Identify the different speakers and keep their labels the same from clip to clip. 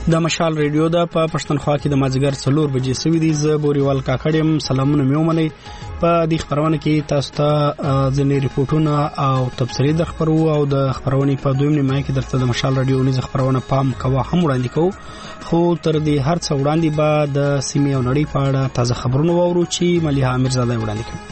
Speaker 1: د مشال ریډیو د په پښتونخوا کې د مازیګر 4 بجې سوي دي. ز بوريوال کاکړم سلامونه میومني. په دې خبرونه کې تاسو ته ځینې ریپورتونه او تبصرې د خبرو او د خبرونې په دویم نیمه کې درته د مشال ریډیو نه خبرونه پام کوه هم وړاندې کوو. خو تر دې هر څه وړاندې به د سیمې او نړۍ په اړه تازه خبرونه واورو چې مليحه امیرزاده وړاندې کوي.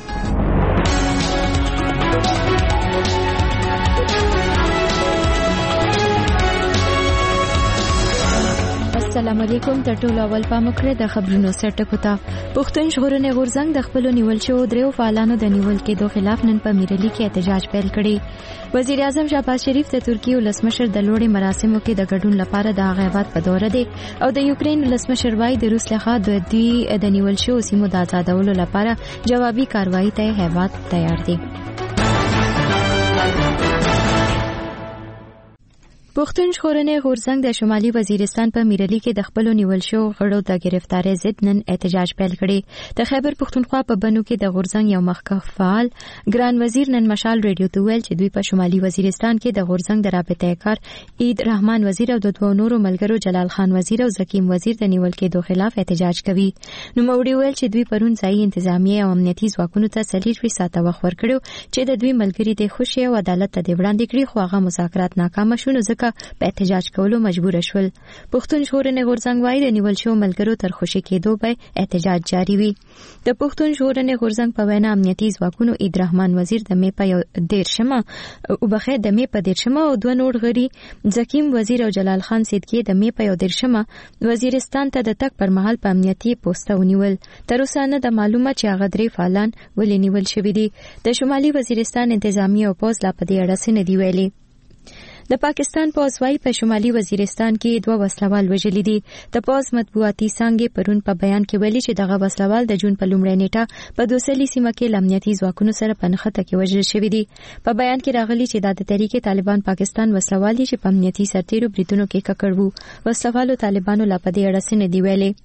Speaker 2: السلام علیکم. د ټولو اول پام وکړئ د خبرونو سرټکو ته. پښتون ژغورنې غورځنګ د خپل نیول شو دریو فعالانو د نیول کېدو خلاف نن په میرلی کې احتجاج پیل کړی. وزیر اعظم شهباز شریف د ترکیې ولسمشر د لوړې مراسمو کې د ګډون لپاره د غیبت په دوره دی او د یوکرين ولسمشر وايي د روس لخوا د دوی د نیول شو سیمو د آزادولو لپاره جوابي کاروایی ته هیواد تیار دی. پښتون ژغورنې غورځنګ د شمالي وزیرستان په میرلی کې د خپل نیول شو غړو د گرفتاری ضد نن احتجاج پیل کړی. د خیبر پښتونخوا په بنو کې د غورځنګ یو مخکښ فعال ګران وزیر نن مشال ریډیو ته ویل چې دوی په شمالي وزیرستان کې د غورځنګ د رابطې کار عید رحمان وزیر او د دوه نورو ملګرو جلال خان وزیر او زکیم وزیر د نیول کېدو خلاف احتجاج کوي. نو موړي ویل چې دوی پرون ځای انتظامیه او امنیتي ځواکونو ته 24 ساعته وخت ورکړو چې د دوی ملګری د خوشي او عدالت ته وړاندې کړي خو هغه مذاکرات ناکام شول ځکه په احتجاج کولو مجبور شول. پښتون ژغورنې غورځنګ وايي د نیول شو ملګرو تر خوشي کېدو به احتجاج جاری وي. د پښتون ژغورنې غورځنګ په وینا امنیتي ځواکونو عید رحمان وزیر د مې په 13 او دوه نور غړي زکیم وزیر او جلال خان سیدکی د مې په 13 وزیرستان ته د تک پر مهال په امنیتي پوسټ ونیول. تر اوسه نه د معلومه چې هغه درې فعالان ولې نیول شوي دي. د شمالي وزیرستان انتظامی او پوز لا په دې اړه څه نه دی ویلي. د پاکستان پوز وايي په شمالي وزیرستان کې دوه وسلوال وژلي دي. د پوز مطبوعاتي څنګه پرون په بیان کې ویلي چې دغه وسلوال د جون په لومړۍ نیټه په دوسلي سیمه کې امنیتي ځواکونو سره په نښته کې وژل شوی دي. په بیان کې راغلي چې د تحریک طالبان پاکستان وسلوال دي چې په امنیتي سرتیرو بریدونو کې ککړ وو. وسلوالو طالبانو لا په دې اړه څه نه دی ویلي.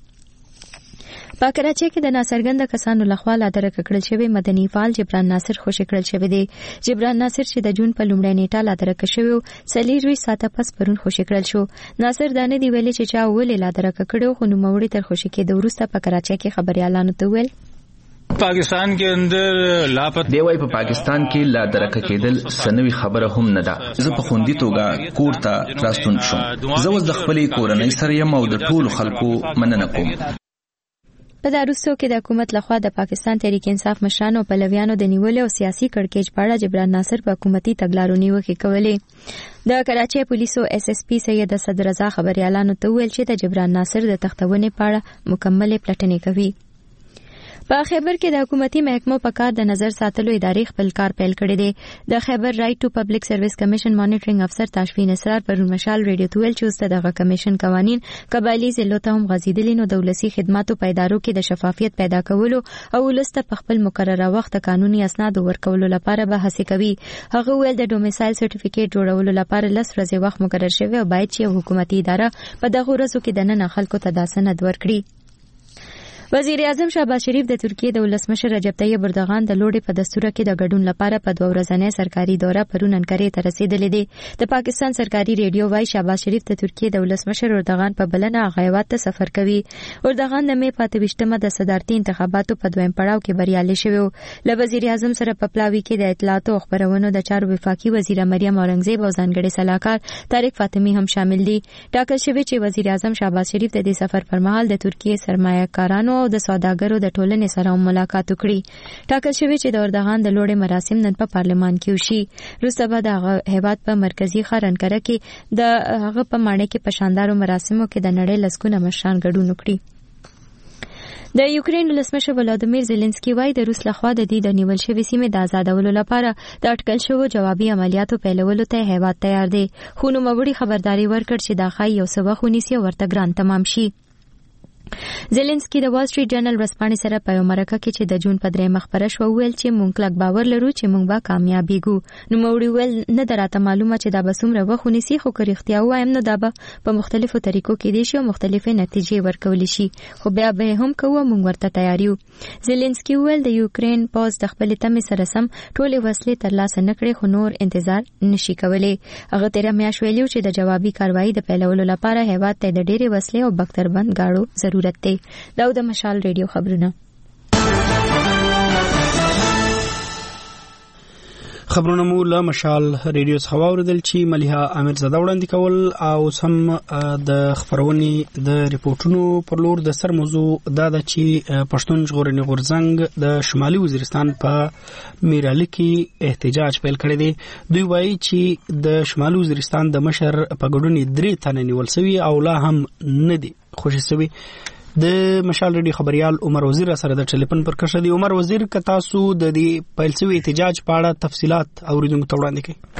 Speaker 2: په کراچۍ کې د ناڅرګند کسانو لخوا لا درک کړل شوی مدني فعال جبران ناصر خوشی کړل شوی دی. جبران ناصر چې د جون په لومړۍ نیټه لا درک شوی 24 ساعته پس پرون خوشی کړل شو. ناصر دانه دی ویلي چې چا ولې لا درک کړو خو نو موړي تر خوشی کې د ورسته په کراچۍ کې خبريالانو ته ویل
Speaker 3: پاکستان کې اندر لاپت
Speaker 4: دی وای په پاکستان کې لا درک کېدل سنوي خبره هم نه ده. زه په خوندي توګه کور ته راستون شوم. زه اوس د خپلې کورنۍ سره یم او د ټولو خلکو مننه کوم.
Speaker 2: په داروسو کې د حکومت لخوا د پاکستان تحریک انصاف مشرانو په لویانو د نیولې او سیاسي کړکېچ په اړه جبران ناصر په حکومتي تګلارو نیوکې کولې. د کراچۍ پولیسو SSP سید اسد رضا خبريالانو ته ویل چې د جبران ناصر د تختونې په اړه مکمل پلټنې کوي. په خیبر کې د حکومتي محکمو په کار د نظر ساتلو ادارې خپل کار پیل کړی دی. د خیبر رائټ ټو پبلک سرویس کمیشن مانیټرینګ افسر تاشفین اسرار پر مشال ریډیو ته ویل چې اوس دغه کمیشن قوانین قبایلی ضلعو ته هم غځیدلي نو د ولسي خدماتو په ادارو کې د شفافیت پیدا کولو او ولست په خپل مقرره وخت قانوني اسناد ورکولو لپاره به هڅه کوي. هغه ویل د ډومیسایل سرټیفیکیټ جوړولو لپاره 10 ورځې وخت مقرر شوی او باید چې حکومتي اداره په دغه ورځو کې د نن خلکو ته د سند ورکړي. وزیر اعظم شهباز شریف د ترکیې د ولسمشر رجب طیب اردوغان د لوړې په دستور کې د ګډون لپاره په 2 ورځنۍ سرکاري دوره پرون انکارې ته رسیدلې دي. د پاکستان سرکاري ریډیو وايي شهباز شریف د ترکیې د ولسمشر اردوغان په بلنه غیوات ته سفر کوي. اردوغان د مې 28مه د صدارتي انتخاباتو په دویم پړاو کې بریالي شوی. له وزیر اعظم سره په پلاوي کې د اطلاعات او خبرونو د چارو وفاقي وزیر مریم اورنګزیب او ځانګړي صلاحکار طارق فاطمی هم شامل دي. ټاکل شوی چې وزیر اعظم شهباز شریف د دې سفر پر مهال د ترکیې سرمایه‌کارانو او د سوداګرو د ټولنې سره ملاقات وکړي. ټاکل شوی چې د اردوغان د لوړې مراسم نن په پارلمان کې وشي. وروسته به د هیواد په مرکزی ښار انکره کې د هغه په ماڼۍ کې په شاندارو مراسمو کې د نړۍ لسګونه مشران ګډون وکړي. د یوکرين ولسمشر ولادیمیر زيلنسکي وايي د روس لخوا د دې د نیول شوی سیمې د آزادولو لپاره د اټکل شوو جوابي عملیاتو پیلولو ته هیواد تیار دی. خو نو موړي خبرداري ورکړ چې دا خای یو څه وخت ونیسي او ورته ګران تمام شي. زيلنسکي د وال سټریټ جرنل ورځپاڼې سره په امریکا کې چې د جون په 3 خبره شو ویل چې مونږ کلک باور لرو چې مونږ به کامیابیږو. نو موړي ول نه دراته معلومه چې دا به څومره وخونی سي خو کریختیا وایم نو دا به په مختلفو طریقو کې دي شي او مختلفه نتیجې ورکول شي خو بیا به هم کوو مونږ ورته تیار یو. زيلنسکي ول د یوکرين پوز د خپل تمه سره سم ټولې وسلې ترلاسه نکړي خو نور انتظار نشي کولای. هغه 13 میاشتې ویلو چې د جوابي کاروایی د پیلولو لپاره هیواد ته د ډېرې وسلې او بختربند گاړو ضرورت دی. دا د مشال ریډیو خبرونه
Speaker 1: مو له مشال ریډیو څخه واوریدل چې مليحه امیر زاده وړاندې کول او سم د خبرونې د ریپورتونو پر لور د سر موضوع دا د چې پښتون ژغورنې غورځنګ د شمالي وزیرستان په میرالي کې احتجاج پیل کړی دی. دوی وایي چې د شمالي وزیرستان د مشر په ګډون 3 تنه نیول شوی او لا هم نه دي خوشي شوی. د مشال ریډیو خبريال عمر وزیر سره د ټلیفون پر کښه دی. عمر وزیر ک تاسو د دې پیلسوي احتجاج په اړه تفصيلات اوریدونکو ته وړاندې کړئ.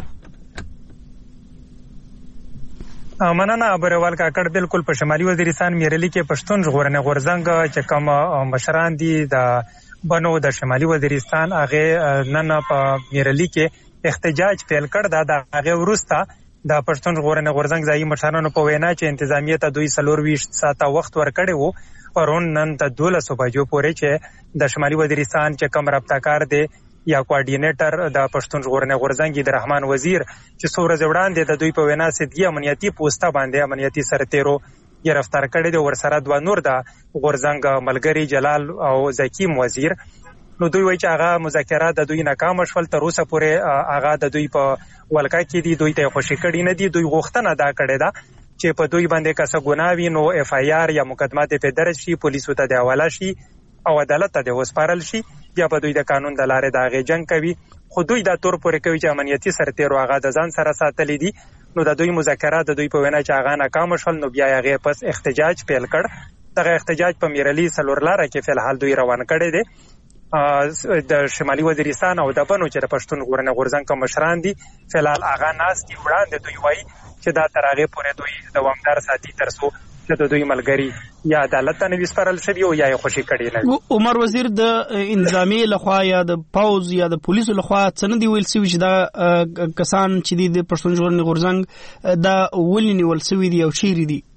Speaker 5: مننه ابروال کاکړ. بالکل په شمالي وزیرستان میرالي کې پښتون ژغورنې غورځنګ چې کوم مشران دي د بنو د شمالي وزیرستان هغه نن په میرالي کې احتجاج پیل کړ. دا هغه ورسته د پښتون ژغورنې غورځنګ ځایي مشرانو په وینا چې انتظامیه ته دوی 24 ساعته وخت ورکړی وو پرون نن ته 12 بجو پورې چې د شمالي وزیرستان چې کوم رابطه‌کار دی یا کوارډینیټر د پښتون ژغورنې غورځنګ د رحمان وزیر چې څو ورځې وړاندې د دوی په وینا سدګي امنیتي پوسټه باندې امنیتي سرتیرو گرفتار کړي دي. ورسره 2 نور د غورځنګ ملګری جلال او زکیم وزیر. نو دوی وایي چې هغه مذاکرات د دوی ناکام شول. تر اوسه پورې هغه د دوی په ولکه کې دي دوی ته خوشی کړي نه دي. دوی غوښتنه دا کړې ده چې په دوی باندې کسه ګناوي نو اف آی آر یا مقدمات په درج شي پولیسو ته د حواله شي او عدالت ته د وسپارل شي یا په دوی د قانون د لارې د غي جنگ کوي. خو دوی دا تور پورې کوي چې امنیتي سرتیرو هغه د ځان سره ساتلې دي. نو د دوی مذاکرات د دوی په وینا چې هغه ناکام شول نو بیا هغه پس احتجاج پیل کړ. دغه احتجاج په میرالي سلورلاره کې فلحال دوی روان کړي دي. د شمالي وزیرستان او د بنو چې د پښتون ژغورنې غورځنګ کوم مشران دي فلحال هغه ناس دي وړاندې. دوی وایي چې دا تر هغه پورې دوی دوامدار ساتي ترڅو چې د دوی ملګری یا عدالت ته نه وسپارل شي او یا خوشي کړي نه.
Speaker 1: عمر وزیر د انضامي لخوا یا د پاوز یا د پولیسو لخوا څنګه دی ویل سوي چې دا کسان چې د پښتون ژغورنې غورځنګ دا ولني ول سوي دي او چیرې دي؟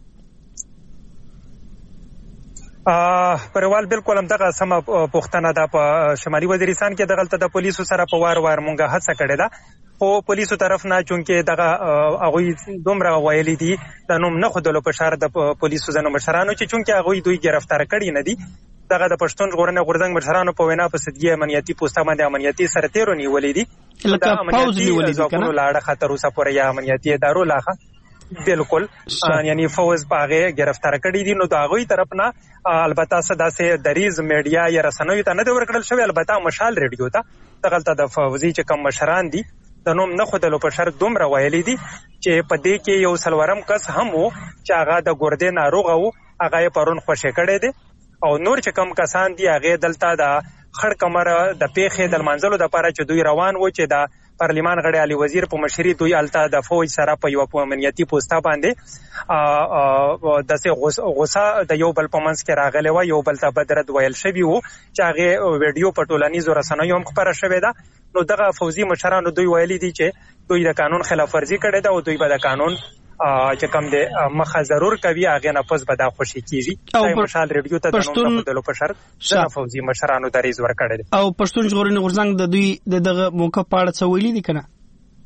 Speaker 5: پروال بالکل هم دغه سم پوښتنه ده. په شمالي وزیرستان کې دغلته د پولیسو سره په وار مونږه هڅه کړې ده خو پولیسو طرف نه چونکې دغه هغوی دومره ویلي دي د نوم نه خودلو په شار د پولیسو ځنو مشرانو چې چونکې هغوی دوی گرفتار کړي نه دي. دغه د پښتون ژغورنې غورځنګ مشرانو په وینا په سدګي امنیتي پوسټه باندې امنیتي سرتیرو نیولې دي
Speaker 1: لکه پاوز نیولې دي کنه
Speaker 5: لاړه خطر اوسه پورې یا امنیتي ادارو لاخه بالکل یعنی فوز باغه گرفتار کړي دي. نو دا غوي طرف نه البته صدا سه دریز میډیا یا رسنوي ته نه ورکړل شوی. البته مشال ریډیو ته دغلته د فوزي چې کم مشران دي د نوم نه خودلو په شرط دومره ویلي دي چې په دې کې یو سلورم کس هم وو چې هغه د ګردې ناروغ وو هغه پرون خوشی کړي دي او نور چې کم کسان دي هغه دلته د خړ کمر د پیخې د منځلو د لپاره چې دوی روان وو چې د پارلیمان غړي علي وزیر په مشري دوی الته د فوج سره په یو امنیتي پوسټه باندې د غوسه د یو بل په منځ کې راغلی و. یو بل ته بدرد ویل شوی وو چې هغه ویډیو په ټولنیزو رسنیو هم خبره شوې ده. نو دغه فوزي مشرانو دوی ویلي دي چې دوی د قانون خلاف ورزي کړې ده او دوی به د قانون چې کوم د مخه ضرور کوي هغه نه پس به دا خوشي کیږي. او مشال ریډیو ته د نوم په دلو په شرط د فوزي مشرانو دریز ورکړي دي.
Speaker 1: او پښتون ژغورنې غورځنګ د دوی دغه موقع په اړه څه ویلي دي کنه؟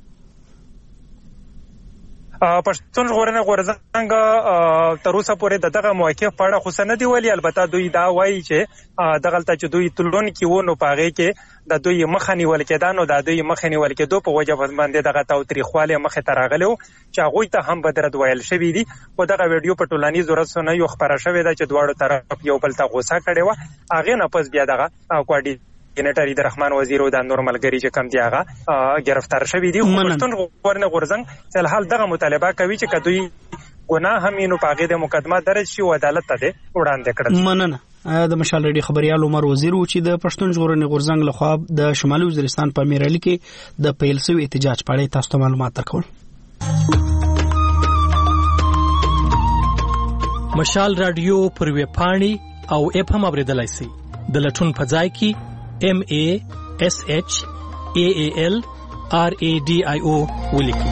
Speaker 5: پښتون ژغورنې غورځنګ تر اوسه پورې دغه موقف په اړه خو څه نه دی ویلي. البته دوی دا وایي چې دغلته چې دوی تلون کې وو نو په هغې کې د دوی مخه نیول کېده. نو د دوی مخه نیول کېدو په وجه باندې دغه تاوتریخوالی مخې ته راغلی و چې هغوی ته هم بدرد ویل شوي دي. خو دغه ویډیو په ټولنیزو رسنیو خپره شوې ده چې دواړو طرف یو بل ته غوسه کړې وه. هغې نه پس بیا دغه کوارډینیټر د رحمان وزیر او د نور ملګري چې کم دي هغه گرفتار شوي دي. پښتون ژغورنې غورځنګ فلحال دغه مطالبه کوي چې که دوی ګناه هم نو په هغې د مقدمه درج شي او عدالت ته وړاندې کړل.
Speaker 1: مننه. د مشال ریډیو خبريال عمر وزیر و چې د پښتون ژغورنې غورځنګ لخوا د شمالي وزیرستان په میرالي کې د پیل شوی احتجاج په اړه تاسو ته معلومات درکول.
Speaker 6: مشال رادیو پر ویب پاڼې او اپ هم اوریدلای شئ. د لټون په ځای کې MASHAALRADIO ولیکئ.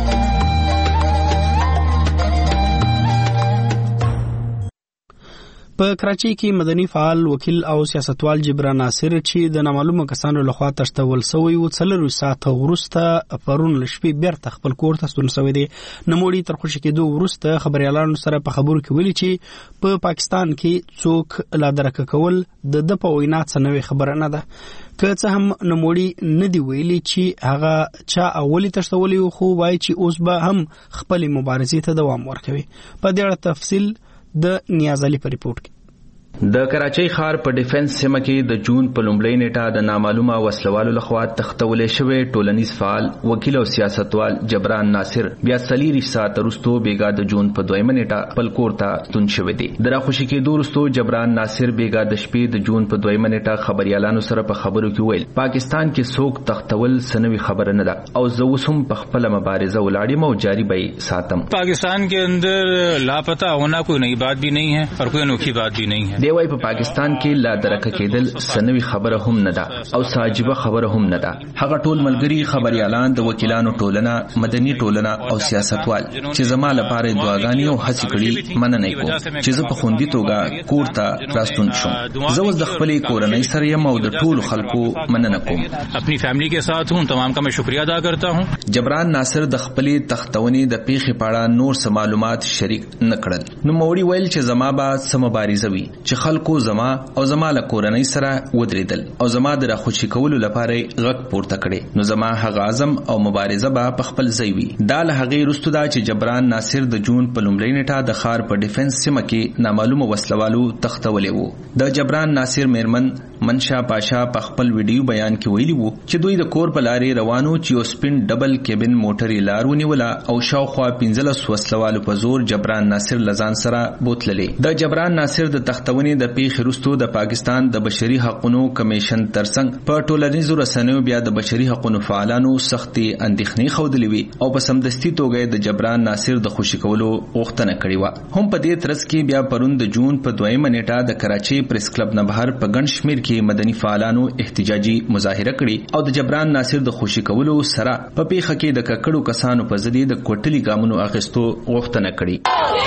Speaker 1: په کراچۍ کې مدني فعال وکیل او سیاستوال جبران ناصر چې د نامعلومه کسانو لخوا تښتول شوی و 4 ساعته وروسته پرون لشپې بیرته خپل کور ته ستون شوی دی. نوموړي تر خوشي کېدو وروسته خبريالانو سره په خبرو کې ویلي چې په پاکستان کې څوک لا درک کول د په وینا څه نوې خبره نه ده. که څه هم نوموړي نه دی ویلي چې هغه چا اولی تښتولي خو وایي چې اوس به هم خپل مبارزې ته دوام ورکوي. په دې اړه تفصیل د نیاز علي په ریپورت کې.
Speaker 4: د کراچۍ ښار په ډیفنس سیمه کې د جون په لومړۍ نیټه د نامعلومه وسلوالو لخوا تښتولې شوی ټولنیز فعال وکیل او سیاستوال جبران ناصر بیا 4 ساعت وروسته بیګا د جون په 2 نیټه خپل کور ته ستون شوی دی. د راخوشي کېدو وروسته جبران ناصر بیګا د شپې د جون په 2 نیټه خبريالانو سره په خبرو کې ویل پاکستان کې څوک تښتول سنوي خبره نه ده او زه اوس هم په خپل مبارزه ولاړم او جاری به ساتم.
Speaker 3: پاکستان के अंदर लापता होना कोई नई बात भी नहीं है और कोई अनोखी बात भी नहीं है.
Speaker 4: دی وای په پاکستان کې لا درک کېدل سنوي خبره هم نه ده او ساجيبه خبره هم نه ده. هغه ټول ملګری خبريالان د وکیلانو ټولنه مدني ټولنه او سیاستوال چې زما لپاره دعاګانې او هڅې کړې مننه کوم چې زه په خوندي توګه کور ته راستون شوم. زه اوس د خپلې کورنۍ سره یم او د ټولو خلکو مننه کوم.
Speaker 3: خپل فیملی के साथ हूं तमाम का मैं शुक्रिया अदा करता हूं.
Speaker 4: جبران ناصر د خپلې تختونې د پیښې په اړه نور څه معلومات شریک نکړل. نو موري ویل چې زما به سم مبارزه وي چې خلکو زما او زما له کورنۍ سره ودرېدل او زما د راخوشي کولو لپاره غږ پورته کړي. نو زما هغه عزم او مبارزه به په خپل ځای وي. دا له هغې وروسته دا چې جبران ناصر د جون په لومړۍ نیټه د ښار په ډیفنس سیمه کې نامعلومه وسلوالو تښتولې وو. د جبران ناصر میرمن منشا پاشا په خپل ویډیو بیان کې ویلي وو چې دوی د کور په لارې روانو چې یو سپین ډبل کېبن موټرې لار ونیوله او شاوخوا 15 وسلوالو په زور جبران ناصر لزان سره بوتللې. د جبران ناصر د تښتونې د پیښې وروسته د پاکستان د بشري حقوقو کمیشن ترڅنګ په ټولنیزو رسنیو بیا د بشري حقوقو فعالانو سختي اندېښنې ښودلې وي او په سمدستي توګه د جبران ناصر د خوشي کولو غوښتنه کړې وه. هم په دې ترڅ کې بیا پرون د جون په 2 نیټه د کراچۍ پریس کلب نه بهر په ګڼ شمېر کې مدني فعالانو احتجاجي مظاهره کړې او د جبران ناصر د خوشي کولو سره په پیښه کې د ککړو کسانو په ضد د کوټلي ګامونو اخیستو غوښتنه کړې.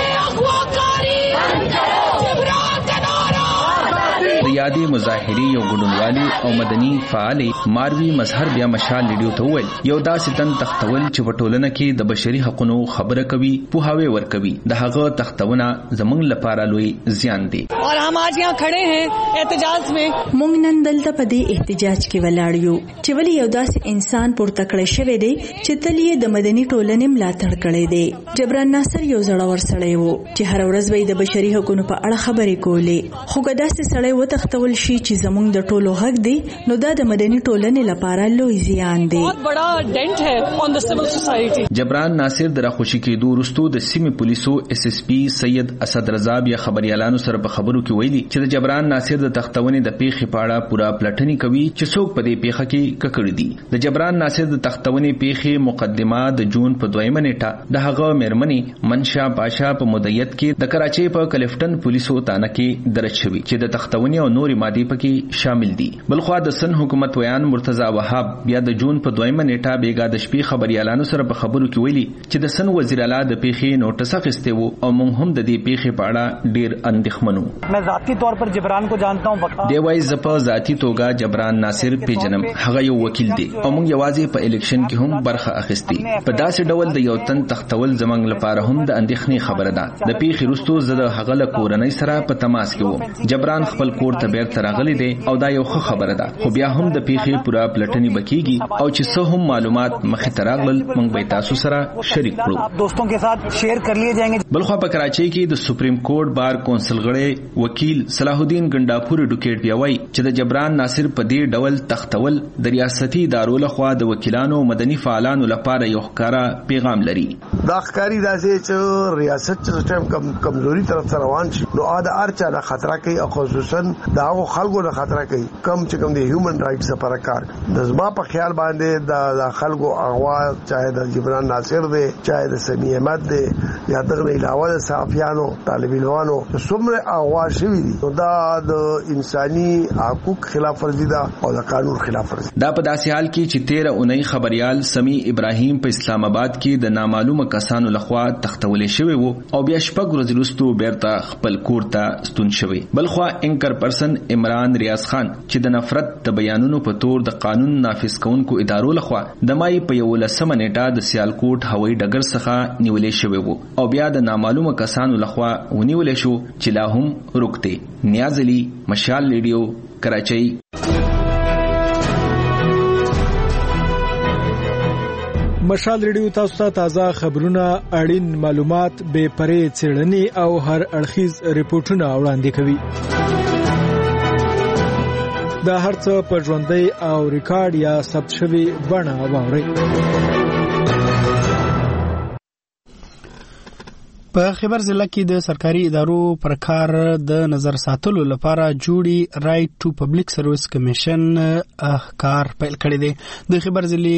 Speaker 4: د یادې مظاهرې یو ګډونوالي او مدني فعال ماروي مظهر بیا مشال لیډیو ته وویل یو داسې تن تختول چې په ټولنه کې د بشري حقوقو خبره کوي پوهاوی ورکوي د هغه تختونه زموږ لپاره لوی زیان دی.
Speaker 7: اور هم آج یہاں کھڑے ہیں احتجاج میں.
Speaker 8: موږ نن دلته په دې احتجاج کې ولاړ یو چې ولې یو داسې انسان پورته کړی شوی دی چې تل یې د مدني ټولنې ملاتړ کړی دی. جبران ناصر یو زړور سړی و چې هر ورځ به د بشري حقوقو په اړه خبرې کولې خو داسې سړی تختول شي چې زموږ د ټولو حق دی نو دا د مدني ټولنې لپاره لوی زیان دی.
Speaker 7: بہت بڑا ډنټ ہے اون د سیول سوسایټي.
Speaker 4: جبران ناصر د راخوشي کېدو وروسته د سیمې پولیسو SSP سید اسد رضا بیا خبريالانو سره په خبرو کې ویلي چې د جبران ناصر د تختونې د پیښې په اړه پوره پلټنې کوي چې څوک په دې پیښه کې ککړ دي. د جبران ناصر د تختونې پیښې مقدمه د جون په 2 نیټه د هغه میرمنې منشا پاشا په مدیریت کې د کراچۍ په کلفټن پولیسو تانه کې درج شوی چې د تختونې او نوري مادي پکې شامل دي. بلخوا د سن حکومت ویان مرتضی وهاب بیا د جون په 2 نیټه بیګا د شپې خبريالانو سره په خبرو کې ویلي چې د سن وزیر اعلی د پیښې نوټس اخیسته وو او موږ هم د دې پیښې په اړه ډیر اندېښمنو.
Speaker 9: मैं ذاتی طور पर جبران کو جانتا हूं.
Speaker 4: دی وای زپه ذاتی توګه جبران ناصر پیژنم هغه یو وکیل دی او موږ یوازې په الیکشن کې هم برخه اخیستي. په داسې ډول د یو تن تختول زمنګ لپاره هم د اندېښنې خبره ده. د پیښې وروسته زه د هغه له کورنۍ سره په تماس کې وم. جبران خپل کور ته بیرته راغلی دی او دا یو ښه خبره ده خو بیا هم د پیښې پوره پلټنې بکیږي او چې څه هم معلومات مخې ته راغلل موږ به تاسو سره شریک کړو.
Speaker 9: دوستوں کے ساتھ شیئر کر لیے جائیں گے.
Speaker 4: بلخوا په کراچۍ کې د سپریم کورټ بار کونسل غړی وکیل صلاح الدین ګنڈاپور ډوکیټ بیا وایي چې د جبران ناصر په دې ډول تختول د ریاستي ادارو لخوا د وکیلانو مدني فعالانو لپاره یو ښکارا پیغام لري.
Speaker 10: دا ښکاری داسې چې ریاست چې ټیم کمزوري طرف ته روان شي نو دا ارچا د خطر کوي او خصوصا دا خلکو نه خطر کوي کم چې کم د هیومن رائټس لپاره کار د زما په خیال باندې د خلکو اغوا چاهے د جبران ناصر دی چاهے د سمیع احمد دی یا دغه علاوه د صحافیانو طالب علمانو څومره اغوا شوی دي دا د انساني حقوق خلاف ورزي ده او د قانون خلاف ورزي
Speaker 4: دا په داسې حال کې چې 13 اونۍ خبريال سمیع ابراهیم په اسلام آباد کې د نامعلومه کسانو لخوا تختولې شوی وو او بیا شپږ ورځې وروسته بیرته خپل کور ته ستون شوی. بلخوا انکر پرسن عمران ریاض خان چې د نفرت د بیانونو په تور د قانون نافذ کونکو ادارو لخوا د مای په 11 نیټه د سیالکوټ هوایي ډګر څخه نیولې شوی وو او بیا د نامعلومه کسانو لخوا ونیولې شو چې لا هم رکته. نیاز علي، مشال ریډیو، کراچۍ.
Speaker 11: مشال ریډیو تاسو ته تازه خبرونه، اړین معلومات، بے پرې څېړنې او هر اړخیز ریپورتونه وړاندې کوي. دا هرڅه په ژوندۍ او ریکارډ یا ثبت شوی بڼه واورئ.
Speaker 1: په خیبر ضلع کې د سرکاري ادارو پر کار د نظر ساتلو لپاره جوړي رائټ ټو پبلک سرویس کمیشن کار پیل کړی دی. د خیبر ضلع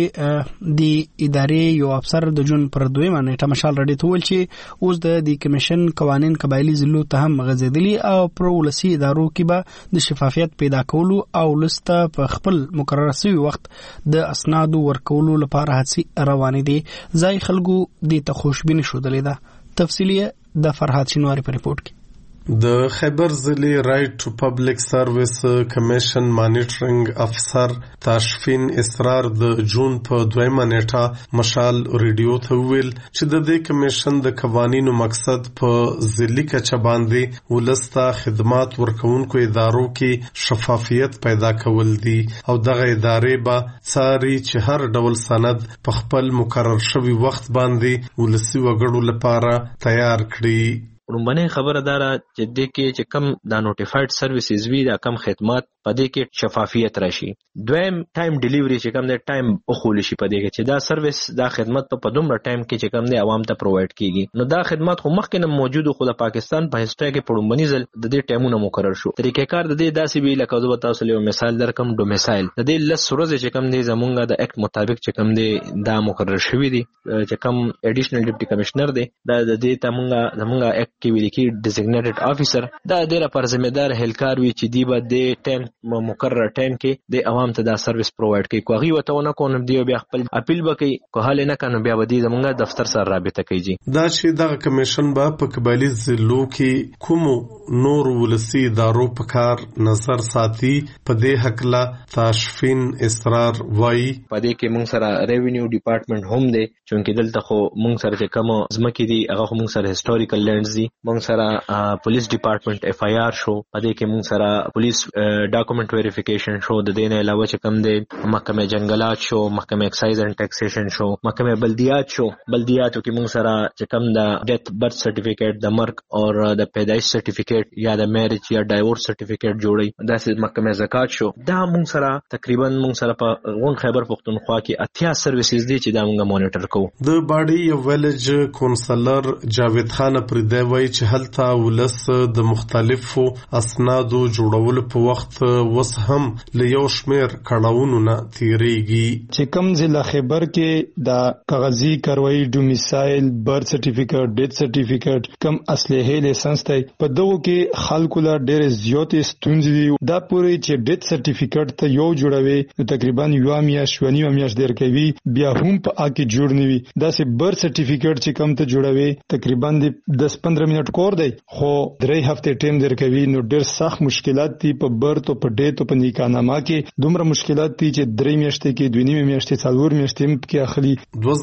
Speaker 1: د ادارې یو افسر د جون پر 2 نیټه مشال رډي ته ویل چې اوس د دې کمیشن قوانين قبایلی ضلعو ته هم غځېدلي او پر ولسي ادارو کې به د شفافیت پیدا کولو او لسته په خپل مقرره شوی وخت د اسنادو ورکولو لپاره هڅې روانې دي. ځای خلکو د تخوشبین شودلې ده. تفصیلیه د فرحات شینواری په ریپورت کې.
Speaker 12: د خیبر ضلع رائټ ټو پبلک سرویس کمیشن مانیټرینګ افسر تاشفین اسرار د جون په 2 نیټه مشال ریډیو ته ویل چې د دې کمیشن د قوانینو مقصد په ضلعي کچه باندې ولسته خدمات ورکوونکو ادارو کې شفافیت پیدا کول دي او دغه ادارې به څاري چې هر ډول سند په خپل مقرر شوی وخت باندې ولسي وګړو لپاره تیار کړي.
Speaker 13: رومبنه خبره داره چې د کې چې کم دا نوټیفاید سرویسز وی دا کم خدمات پدې کې شفافیت راشي. دویم ټایم ډیلیوری چې کم د ټایم اخول شي پدې کې چې دا سرویس دا خدمت په دومره ټایم کې چې کم د عوام ته پرووایډ کیږي. نو دا خدمات خو مخکې نه موجود خو د پاکستان په هیستوري کې په رومبني ځل د دې ټایمونه مقرر شو. طریقې کار د دې داسې وی لکه زه تاسو له مثال درکم ډومیسایل د دې لس ورځې چې کم دی زمونږ د اکټ مطابق چې کم دی دا مقرر شوی دی چې کم اډیشنل ډیپټي کمشنر دی دا د دې زمونږ اکټ کې ویل کی ډیزګنیټډ افیسر دا ډیره پر ذمہ دار هلکار وی چې دی به د ټایم مقرر ټایم کې د عوام ته دا سرویس پرووایډ کوي. کوغي وته نه کوم دی بیا خپل اپیل وکي کو حل نه کنه بیا ودی زمونږ دفتر سره رابطه کوي.
Speaker 12: دا چې دغه کمیشن به په قبایلی ضلعو کې کوم نور ولسی ادارو په کار نظر ساتي په دې حق لا تاشفین اسرار وای.
Speaker 13: په دې کې مونږ سره ریوینیو ډپارټمنټ هم دی چې دلته خو مونږ سره چې کوم ځمکې دي هغه مونږ سره هیستوریکل لینډز دي. مونږ سره پولیس ډپارټمنټ اف آی آر شو په دې کې مونږ سره پولیس ډاکومنټ ویریفیکیشن شو. د دې نه علاوه چې کوم دی محکمه جنگلات شو، محکمه ایکسایز اینڈ ټیکسیشن شو، محکمه بلدیات شو. بلدیاتو کې مونږ سره چې کوم د ډیث برث سرټیفیکیټ د مرګ او د پیدایش سرټیفیکیټ یا د میریج یا ډایورس سرټیفیکیټ جوړي. داسې محکمه زکات شو. دا مونږ سره تقریبا مونږ سره په غون خیبر پختونخوا کې 80 سرویسز دي چې دا مونږ مانیټر کوو.
Speaker 12: د باډي ویلج کونسلر جاوید خان پر دی وای چې هلته ولس د مختلفو اسنادو جوړولو په وخت وس هم له یو شمیر کړهونو نه تیریږي.
Speaker 11: چې کوم ضلع خیبر کې دا کاغذي کاروایی ډومیسایل برث سرټیفیکیټ ډیث سرټیفیکیټ کم اصلي لایسنس ته په دغه کې خلکو لا ډېر زیاتې ستونزې دي. دا پوری چې ډیث سرټیفیکیټ ته یو جوړوي تقریبا یو میاشت ډیر کوي بیا هم په اکی جوړ نیوي. دا سه برث سرټیفیکیټ چې کم ته جوړوي تقریبا 10-15 منټ کور دی خو 3 هفته ټیم در کوي. نو ډېر سخت مشکلات دي په برث او په ډیټ او په نکاحنامه کې. دومره مشکلات دي چې 3 میاشتې کې 2 میاشتې 4 میاشتې کې اخلي.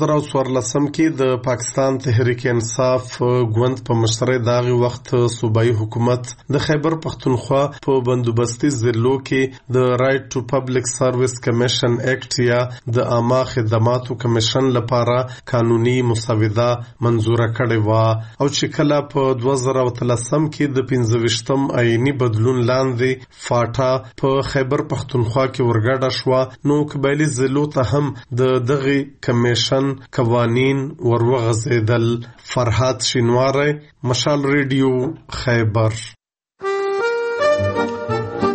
Speaker 12: 2014 کې د پاکستان تحریک انصاف ګوند په مشرۍ داغي وخت صوبایي حکومت د خیبر پختونخوا په بندوبستي ضلعو کې د رائټ ټو پبلک سرویس کمیشن ایکټ یا د عامه خدماتو کمیشن لپاره قانوني مسوده منزوره کړې و او چې کله په 2013 کې د 15م آئینی بدلون لاندې فاټا په خیبر پختونخوا کې ورګډه شو نو قبایلی ضلعو ته هم د دغه کمیشن قوانین ورغځیدل. فرحات شینواری، مشال ریډیو، خیبر.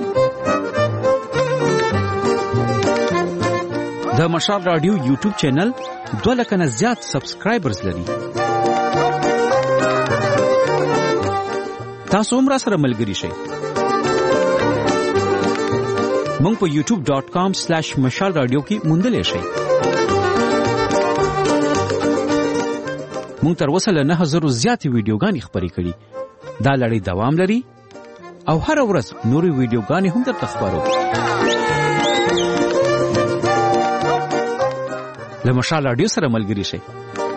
Speaker 14: مشال رادیو یوټیوب چینل 2 لک نه زیات سبسکرایبرز لري. تاسو هم راسره ملګري شئ. مونږ په youtube.com/mashalradio کې موندلی شئ. مونږ تر اوسه له 9000 زیاتې ویډیوګانې خپرې کړي. دا لړۍ دوام لري او هر ورځ نورې ویډیوګانې هم درته خپرو. له مشال رادیو سره ملګري شئ.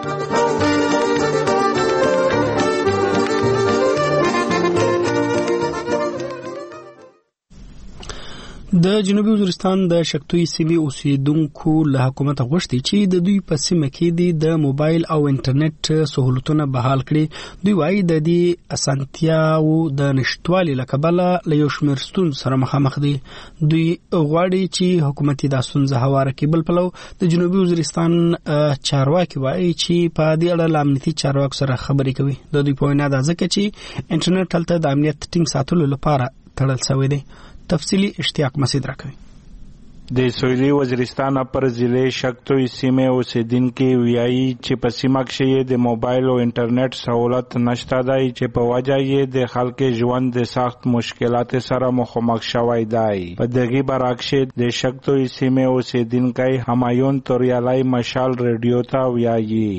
Speaker 1: د جنوبي وزیرستان د شکتوي سیمې اوسیدونکو له حکومت غوښتي چې د دوی په سیمه کې د موبایل او انټرنیټ سہولتونه بحال کړي. دوی وايي د دې اسانتیاو د نشټوالي له کبله له یو شمېر ستونزو سره مخامخ دي. دوی غواړي چې حکومت دا ستونزه هواره کړي. بل پلو د جنوبي وزیرستان چارواکي وايي چې په دې اړه له امنیتي چارواکو سره خبرې کوي. د دوی په وینا دا ځکه چې انټرنیټ هلته د امنیت ټینګ ساتلو لپاره تړل شوی دی. تفصیلی اشتیاق مسید راکوي.
Speaker 15: د سویلي وزیرستان پر ضلع شکتوي سیمې اوسیدونکي وایي چې په سیمه کې د موبایل او انټرنیټ سہولت نشته دی چې په وجه یې د خلکو ژوند د سخت مشکلات سره مخامخ شوی دی. په دغه برعکس د شکتوي سیمې اوسیدونکي همایون توریالای مشال رادیو ته وایي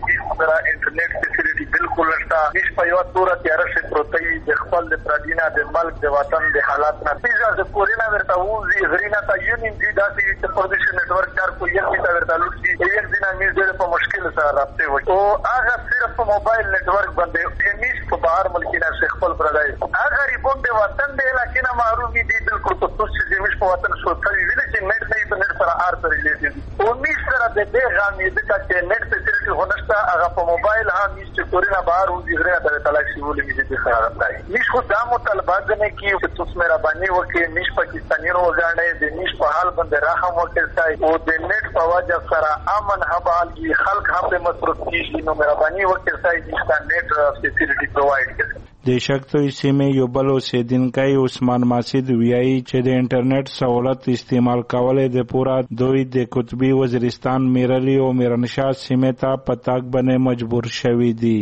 Speaker 16: انټرنیټ فیسیلیټي بالکل نشته. هیڅ په یو تور تیار شي پروتې د خپل د پردینا د ملک د وطن د حالات نه پیژا د کورینا ورته وزي غرینا ته یونین دي داسې د پردیش نتورک کار کوي چې تا ورته لوټي یو دینه مې ډېر په مشکل سره رابطه وي او هغه صرف په موبایل نتورک باندې هیڅ په بهر ملکینه خپل پردای هغه ریبون د وطن د علاقې نه معروف دي بالکل په څه چې زموږ په وطن شو کوي ویل چې نت نه په نت سره ارته ریلیټي او می سره د دې غامې د چې نت فیسیلیټي هونسته هغه په موبایل هم چې کورینا بهر وزي غرینا ته تلاشي ولې دې خراب دی. نش خو دا مطالبات نه کیو چې تاسو مهرباني وکړئ نش پاکستاني روزانه د نش په حال باندې راهم وکړئ او د نت په وجه سره امن حبال کی خلک هم په مصرف کیږي نو مهرباني وکړئ چې نت فیسیلیټي پرووایډ کړئ.
Speaker 15: د شکتوي سیمې یو بل اوسیدونکی عثمان ماسید وایي چې د انټرنیټ سہولت استعمال کول د پورا دوی د قطبي وزیرستان میرلی او میرنشاه سیمې ته پتاک بنه مجبور شوی دي.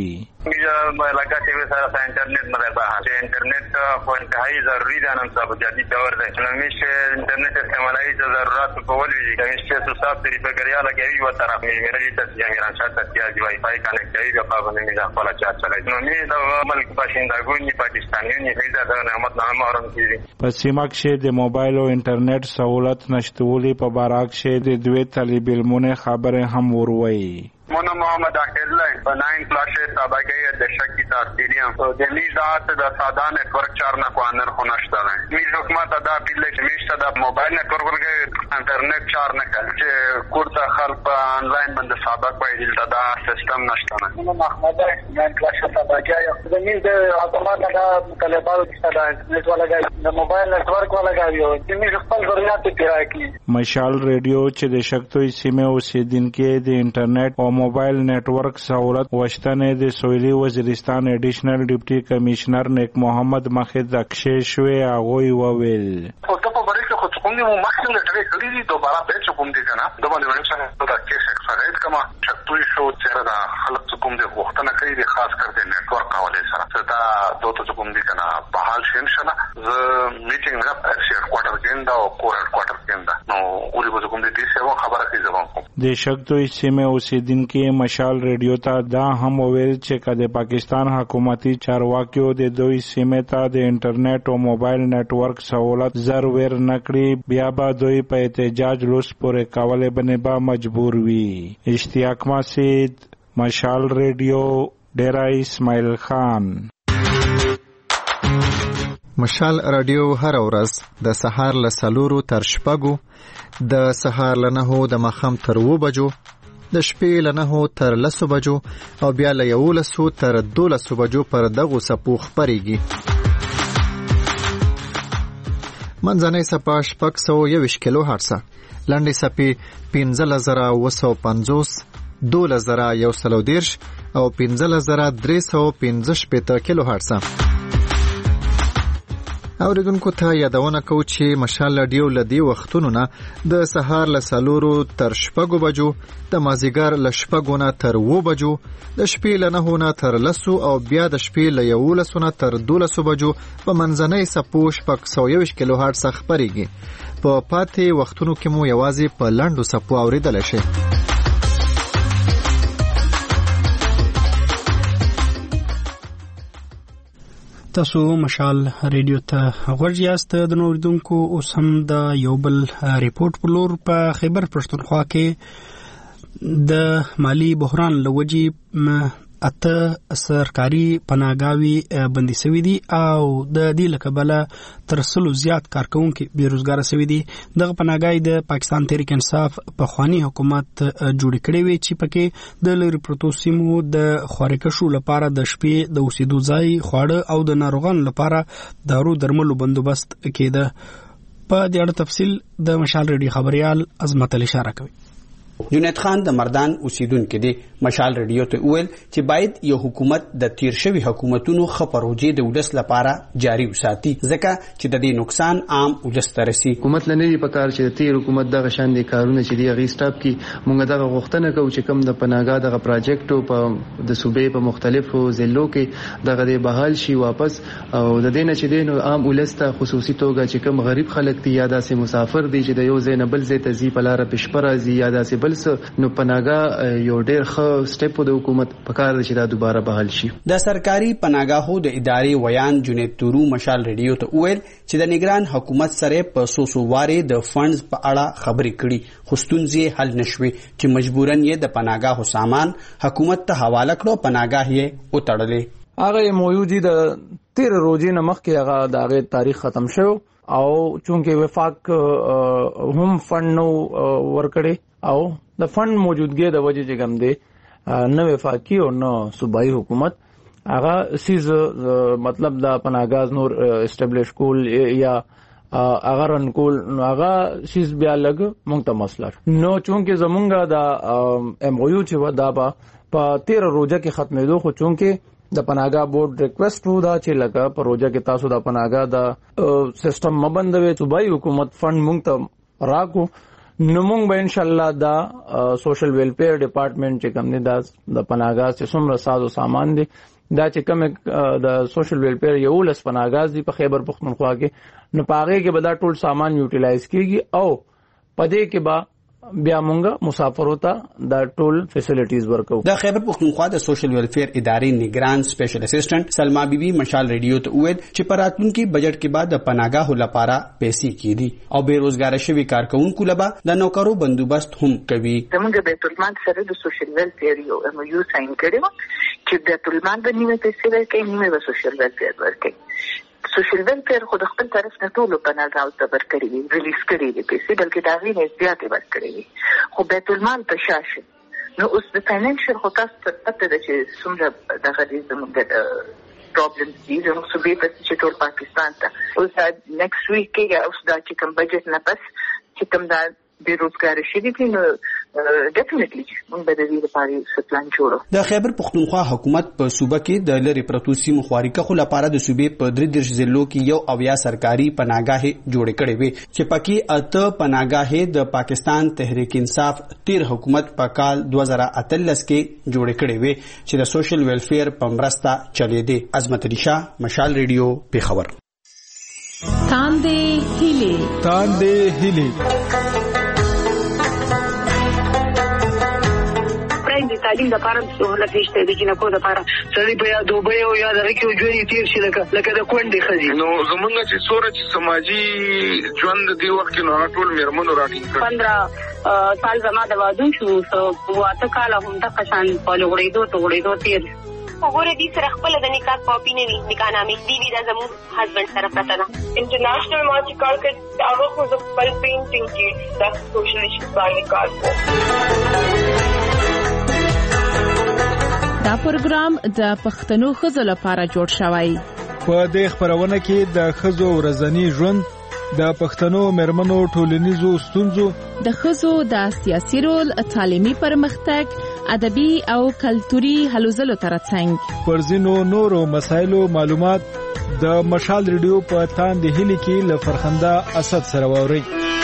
Speaker 16: علاقہ سے سارا سا انٹرنیٹ مربع ہے. انٹرنیٹ کو انتہائی ضروری ہے نن صاحب جدی دور ہے. ہمیش انٹرنیٹ استعمالی ضرورت کو ولې همیش څه صاحب طریقه غریا لګوي و طرف میرے تصدیق میرا شاته چې وائی فائی کنیکټ کوي په باندې نه خپل چا چلای. نو می د ملک باشندګونی پاکستانیونی هیڅ د نعمت نامه اورم کیږي.
Speaker 15: په سیمه کې د موبایل او انټرنیټ سہولت نشټولي په برعکس د دوی طالب علمونه خبره هم وروي.
Speaker 16: مونا محمد احلای په 9 کلاس سابقه د شکی تاسیریم او د میزات د ساده نتورک چار نه کوانر خو نشته نه. میز حکومت دا بیل چې میشته د موبایل نتورک ورګه انټرنیټ چار نه کوي چې کوړه خلک په انلاین باندې سابق وایي دا سیستم نشته نه. مونا محمد 9 کلاس سابقه د میز د اتومات د طالبانو چې د انټرنیټ ولګي د موبایل نتورک ولګي او د میز خپل ضرورت پیرا کی.
Speaker 15: مشال رادیو چې د شکتوي سیمې اوسیدونکو د انټرنیټ او موبایل نیټورک سہولت وشتنه د سویلي وزیرستان ایډیشنل ډیپټي کمشنر نیک محمد مخید اکششوي اغوی وویل
Speaker 16: او ته په بری کې خو کوم یو مخکې لټري کړی دي دوباره به کوم دي کنه د باندې ورڅ نه د کیس اکسپریټ کما چټوي شو چې دا خلک کوم دي وختونه کوي د خاص کر د نیټورک حواله سره دا دوته کوم دي کنه په حال شین شنه ز میټینګ نه هډ کوارټر کېندا او کور هډ کوارټر کېندا نو اوري به کوم دي څه خبره کوي ځوان
Speaker 15: د شکتوي سیمې اوسیدونکو مشال رادیو ته دا هم ویل چې کله پاکستان حکومتي چارواکیو د دوی سیمې ته د انټرنیټ او موبایل نیټورک سہولت ضرور نکړي بیا به دوی په احتجاج لوس پورې کولې باندې به مجبور وي. اشتیاق مسید مشال رادیو ډیرا اسماعیل خان.
Speaker 17: مشال رادیو هر ورځ د سهار له 4 تر 6 د سهار له 9 د ماښام تر 2 بجو د شپې له 9 تر 10 بجو او بیا له 11 تر 12 بجو پر دغه سپو خبريږي. منځنۍ سپا 621 کیلو هرتز، لنډې سپې 15950، 12130 او 15315 کیلو هرتز. اوریدونکو ته یادونه کوو چې مشال رادیو لدی وختونو نه د سهار له 4 تر 6 بجو، د مازیګر له 6 نه تر 7 بجو، د شپې له 9 نه تر 10 او بیا د شپې له 11 نه تر 12 بجو په منځنۍ سپو 121 کیلو هرتز خبريږي. په پاتې وختونو کې مو یوازې په لنډو سپو اوریدل شي.
Speaker 1: تاسو مشال ریډیو ته غوږ یاست. د نوریدونکو اوس هم د یو بل ریپورت په لور په خیبر پښتونخوا کې د مالی بحران لوجې اته سرکاري پناهګاوي بندي شوي دي او د دې لکبله تر 100 زیات کارکونکو بیروزګار شوي دي. دغه پناهګاوي د پاکستان تحریک انصاف په خواني حکومت جوړ کړي وي چې پکې د لری پروتو سیمو د خورکشو لپاره د شپې د اوسېدو ځای، خواړه او د ناروغانو لپاره دارو درملو بندوبست کېده. په دې اړه تفصیل د مشال ریډیو خبريال عظمت علي اشاره کوي.
Speaker 18: جنید خان د مردان اوسیدونکو دی مشال ریډیو ته ویل چې باید یو حکومت د تیر شوی حکومتونو خبروجي د ولس لپاره جاری وساتي ځکه چې د دې نقصان عام ولس ته رسي.
Speaker 19: حکومت لنی په کار چې د تیر حکومت دغه شان دي کارونه چې دی غي سټاپ کی مونږ دغه غوښتنه کوو چې کم د پناهګاه دغه پروجیکټو په د صوبې په مختلفو ضلعو کې دغه د بحال شي واپس او د دینه چې دین عام ولس ته خصوصي توګه چې کم غریب خلک دي یا داسې مسافر دي چې د یو ځای نه بل ځای ته ځي په لار پښپره ځي یا داسې نو پناهګاه یو ډېر ښه سټپ د حکومت په کار دی چې دا دوباره بحال شي. د
Speaker 18: سرکاري پناهګاهو د ادارې ویان جنید تورو مشال ریډیو ته ویل چې د نگران حکومت سره په سوسوواري د فندز په اړه خبرې کړي خو ستونزې حل نشوي چې مجبورن یې د پناهګاهو سامان حکومت ته حواله کړو، پناهګاه یې وتړلې.
Speaker 20: هغه موجودي د 13 ورځې نه مخکې هغه د هغه تاریخ ختم شو او چونکه وفاق هم فند نو ورکړي او د فند موجودګي د وجې چې کوم دی نه وفاقي او نه صوبایي حکومت هغه سیز مطلب د پناهګاه نور اسټابلیش کول یا اگر انکول هغه سیز بیا لګ مونږ ته مسله نو چونکه زمونږه د ام او یو چې دا په 13 ورځې کې ختمېدو خو چونکه د پناهګاه بورډ ریکوست وو دا چې لکه په روزه کې تاسو د پناهګاه د سیستم مبندوي صوبایي حکومت فند مونږ ته راکو نو مونږ به ان شاء الله دا سوشل ویلفیر ډپارټمنټ چې کوم نه د پناهګاه چې څومره ساز او سامان دي دا چې کوم د سوشل ویلفیر یو لس پناهګاه دي په خیبر پختونخوا کې نو پاغه کې به دا ټول سامان یوټیلایز کیږي او پدې کې با بیا مونږه مسافر ہوتا دا ټول فیسیلیټیز ورکو.
Speaker 18: د خیبر پختونخوا د سوشل ویلفیر ادارې نگران سپیشل اسسټنټ سلما بیبي مشال ریډیو ته وویل چې په راتلونکي بجټ کې بعد د پناهګاهو لپاره پیسې کیدي او بیروزګار شوي کارکونکو لپاره د نوکرو بندوبست هم کوي.
Speaker 21: زموږ بیت المال سره د سوشل ویلفیر یو ام یو ساين کړو چې بیت المال د نیمه پیسې ورکړي نیمه د سوشل ویلفیر ورکړي. سوشل ویلفیر خود خپل طرف نه ټول پناهګاو ته ورکړي وي ریلیز کړي دي پیسې بلکې دا غي زیاتې ورکړي وي خو بیت المال په شاشه نو اوس د فاینانشل خو تاسو ته پته ده چې څومره دغه دې زموږ د پرابلمز دي زموږ صوبې ته چې ټول پاکستان ته اوس دا نیکسټ ویک کې اوس دا چې کوم بجټ نه پس چې کوم دا بیروزګار شي دي نو ډیفینټلی موږ به د دې لپاره پلان جوړو.
Speaker 18: د خیبر پختونخوا حکومت په صوبه کې د لری پروتو سیمو خواریکه لپاره د صوبې په 3 ضلعو کې یو اویا سرکاري پناهګاه جوړ کړي وي چې پکې اته پناهګاه د پاکستان تحریک انصاف تیر حکومت په کال 2018 کې جوړ کړي وي چې د سوشل ویلفیر په مرسته چلي دي. عظمت علي شاه مشال ریډیو پیښور.
Speaker 22: تاندې هیلي
Speaker 23: د تعلیم لپاره سہولت نشته د جنکو لپاره سړي په دوبه او یا د ریکو ژوند تیر شي لکه د کونډې خزي
Speaker 24: نو زمونږ چې سورج سماجی ژوند دی وخت نو ټول میرمنو راټینګ
Speaker 23: 15 سال زما د وادو شو سو واته کال هم د قشان په لغړېدو تیر
Speaker 25: وګوره دې سره خپل د نکاح کاپی نه وي نکاح نامې دی دا زموږ هسبند سره پته ده. انټرنیشنل ما چې کار کړ هغه خو د خپل پینټینګ کې د سوشل ایشوز باندې کار کوي.
Speaker 26: دا پروګرام د پښتنو ښځو لپاره جوړ شوی.
Speaker 22: په دې خبرونه کې د ښځو ورځنی ژوند، د پښتنو مېرمنو ټولنیزو ستونزو،
Speaker 26: د ښځو د سیاسي رول، تعلیمي پرمختګ، ادبي او کلتوري هلو ځلو ترڅنګ
Speaker 22: پر ځینو نورو مسایلو معلومات د مشال ریډیو په تاندې هلي کې له فرخنده اسد سره ووري.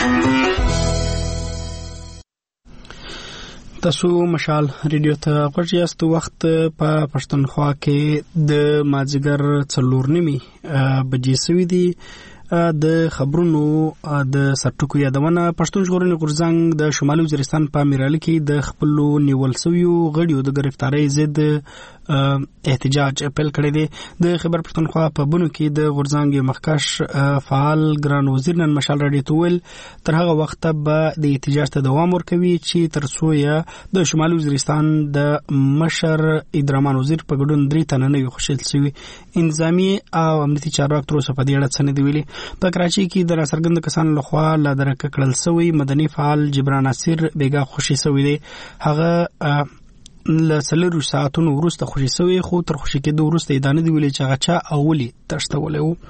Speaker 1: تاسو مشال ریډیو ته غوږ یاست. وخت په پښتونخوا کې د مازیګر 4:30 بجې سوي دي. د خبرونو د سرټکو یادونه پښتون ژغورنې غورځنګ د شمالي وزیرستان په میراله کې د خپل نیول شویو غړیو د گرفتاری ضد احتجاج اپیل کړی دی. د خیبر پښتونخوا په بونو کې د غورځنګ مخکښ فعال ګران وزیر نن مشال راډیو ته ویل تر هغه وخته به د احتجاج ته دوام ورکوي چې تر څو یې د شمالي وزیرستان د مشر ادرامان وزیر په ګډون 3 تنه نوي خوشیل شوي. انتظامی او امنیتي چارواکي تر اوسه په دې اړه څه نه دي ویلي. په کراچۍ کې د راڅرګند کسانو لخوا لا درک کړل شوی مدني فعال جبران ناصر بیګا خوشي شوی دی. هغه له 4 ساعتونو وروسته خوشي شوی، خو تر خوشي کېدو وروسته یې دا نه دی ویلي چې هغه چا او ولې تښتولی و.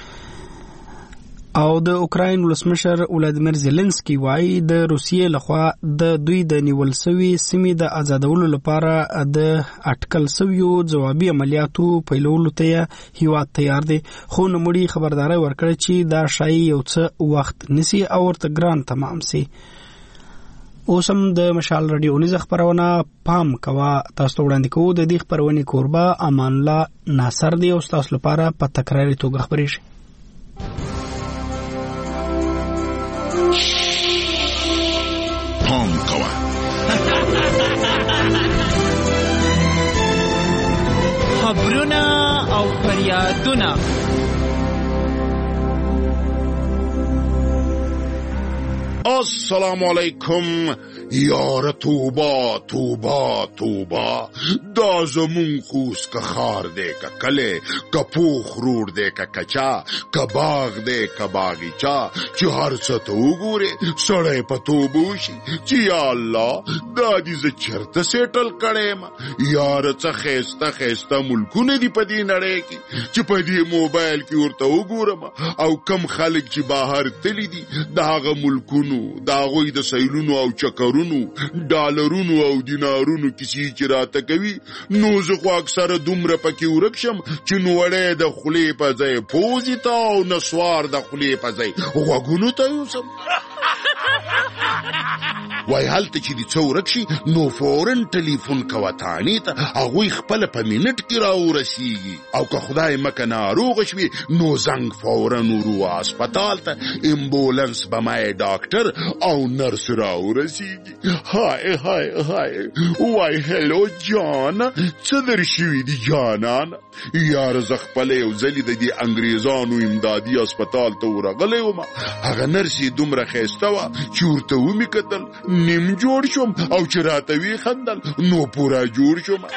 Speaker 1: او د اوکراین ولسمشر ولادیمیر زيلنسکي وایي د روسیې لخوا د دوی د نیول شوی سیمې د آزادولو لپاره د اټکل شویو ځوابي عملیاتو پیلولو ته هیواد تیار دی، خو نوموړي خبرداري ورکړه چې دا شای یو څه وخت نسی او ورته ګران تمام سي. اوس هم د مشال رادیو نیز خبرونه پام کوا تاسو وړاندې کوو. د دې خبرونې کوربه امان الله ناصر دی او تاسو لپاره په تکراري توګه خبرې شي.
Speaker 2: پام کوا
Speaker 3: خبرونه او فریادونه
Speaker 2: السلام علیکم یار توبه توبه توبه دا زمون خوست که خار ده که کله که پوخ رور ده که کچا که باغ ده که باغیچا چی هر ستو گوره سڑه پا توبوشی چی یا اللہ دا دیز چرت سیٹل کڑے ما یار چا خیستا خیستا ملکونه دی پا دی نڑے کی چی پا دی موبایل کی ورطاو گوره ما او کم خلق چی باہر تلی دی دا آغا ملکونو دا آغوی دا سیلونو او چکرونو ډالرونو او دینارونو کسی چې راته کوي نو زه خو اکثره دومره پکې ورک شم چې نوړی د خولې په ځای پوزې ته او نسوار د خولې په ځای غوږونو ته یوسم. وای هلته چې دې څه ورک شي نو فورن ټلیفون کوه تانې ته هغوی خپله په منټ کې راورسیږي او که خدای مکه ناروغه شوي نو زنګ فورن ورو اسپتال ته امبولنس به مای ډاکټر او نرس راورسیږي. های های های وای هلو جان څه در شوي دي جانان یاره زه خپله یو ځلې د دې انګریزانو امدادي اسپتال ته ورغلی وم هغه نرس یې دومره ښایسته وه چې ورته ومې کتل نیم جوړ شوم او چې راته وی خندل نو پورا جوړ شوم.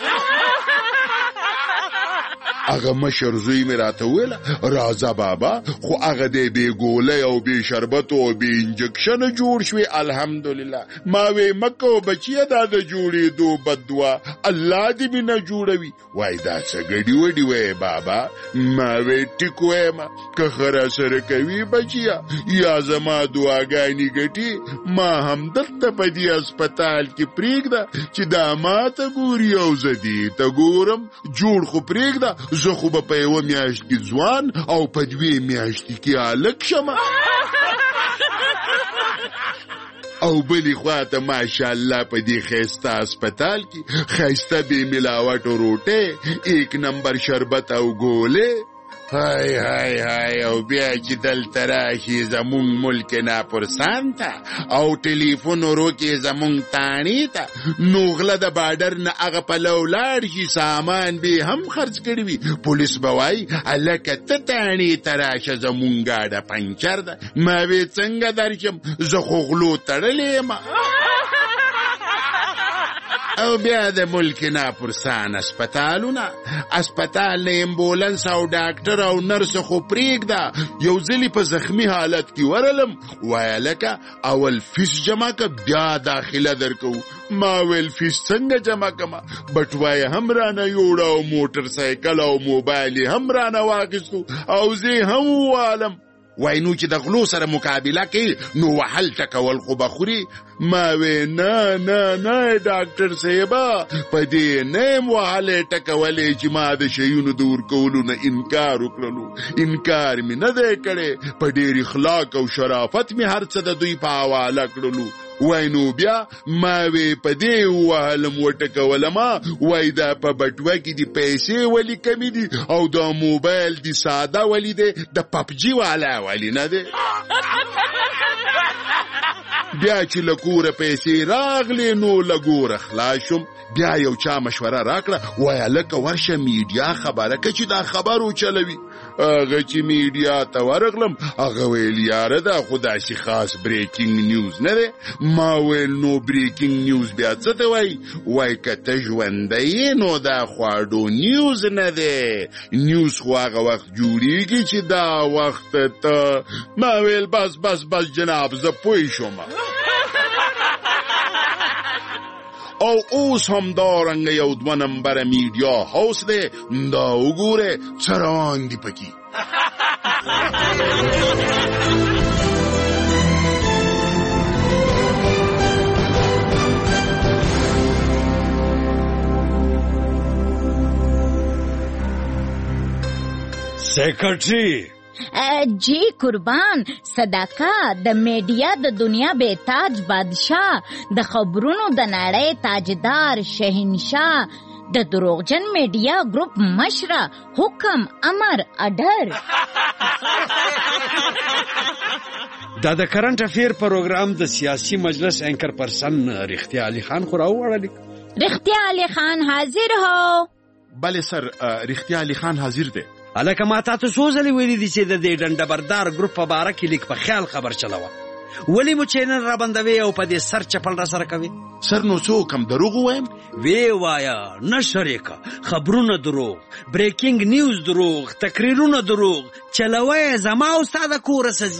Speaker 2: اغه مشر زوی می راته ویل رازا بابا خو اغه دې بې ګولۍ او بې شربت او بې انجکشن جوړ شوی الحمدلله. ما وی مکو بچیه دا د جوړېدو بدوا الله دې مې نه جوړوي. وای دا څه ګډي وډي وی بابا ما وی ټیک وایم که خره سره کوي بچیه یا زما دعاګانې ګټي ما هم دلته په دې اسپتال کې پرېږده چې دا ما ته ګوري او زه دې ته ګورم جوړ خو پرېږده زه خو به په یوه میاشت کې ځوان او په 2 میاشتې کې هلک شم. او بلی خواته ماشاءالله په دې ښایسته اسپتال کې ښایسته بې ملاوټو روټۍ 1 نمبر شربت او ګولې. های های های او بیا چې دلته راشي زمونږ ملک ناپرسان ته او ټلیفون وروکې زمونږ تاڼې ته نو غله د باډر نه هغه پلو لاړ شي سامان به هم خرڅ کړي وي پولیس به وایي هلکه ته تاڼې ته راشه زمونږ ګاډه پنچر ده. ما وی څنګه درشم زه خو غلو تړلی یم. او بیا د ملک ناپرسان اسپتال نه امبولنس او ډاکټر او نرس خو پرېږده یو ځلې په زخمی حالت کې ورلم وایه لکه اول فیس جمع که بیا داخله درکو. ما ویل فیس څنګه جمع کما بټوای هم رانه یوړه او موټر سایکل او موبایل هم رانه واخیستو او زه هم والم وای نو چې د غلو سره مقابله کوي نو وحل ټکول خو بخوري. ما وی نه ډاکټر صاحبه په دې نه وحل ټکولې چې ما د شیونو د ورکولو نه انکار وکړلو. انکار مې نه دی کړی، په ډېر اخلاق او شرافت مې هر څه د دوی په حواله کړلو. وای نو بیا ما وی په دې وهلم وټکولما، وای دا په بټوه کې دي پیسې ولی کمی دي او دا موبایل دي ساده ولی دی، د پبجي والا ولی نه دی. بیا چې له کوره پیسې راغلې نو له ګوره خلاص شم. بیا یو چا مشوره راکړه، وای هلکه ورشه میډیا خبره که چې دا خبر وچلوي. هغه چې میډیا ته ورغلم هغه ویل یاره دا خو داسې خاص بریکینګ نیوز نه دی. ما ویل نو بریکینګ نیوز بیا څه ته وایي؟ وای که ته ژوندی یې نو دا خواډو نیوز نه دی، نیوز خو هغه وخت جوړیږي چې دا وخت ته. ما ویل بس جناب زه پوه شوم. او اوس هم دارنګه یو 2 نمبره میډیا هاوس دی، دا وګوره څه روان دي پکې.
Speaker 5: سیکرټری
Speaker 6: جی قربان صدقه د میډیا د دنیا به تاج بادشاه، د خبرونو د نړۍ تاجدار شهنشاه، د دروغجن میډیا ګروپ مشره، حکم امر اډر.
Speaker 5: دا د کرنٹ افیر پروګرام د سیاسي مجلس اینکر پرسن رښتیا علي خان خو راوړل.
Speaker 6: رښتیا علي خان حاضر هو؟
Speaker 2: بله سر، رښتیا علي خان حاضر دی.
Speaker 5: الکه ما تاسو څو ځلې ویلي دي چې د دې ډنډبردار ګروپ په باره کې لیک په خیال خبر چلوه. ولې مو چینل را بندوي او په دې سر چپل را سره کوي؟
Speaker 2: سر نو څو کم دروغ وایم؟
Speaker 5: وی وایا نه شریکه، خبرونه دروغ، بریکینګ نیوز دروغ، تقریرونه دروغ، چلوي زما او ساده کور سزي.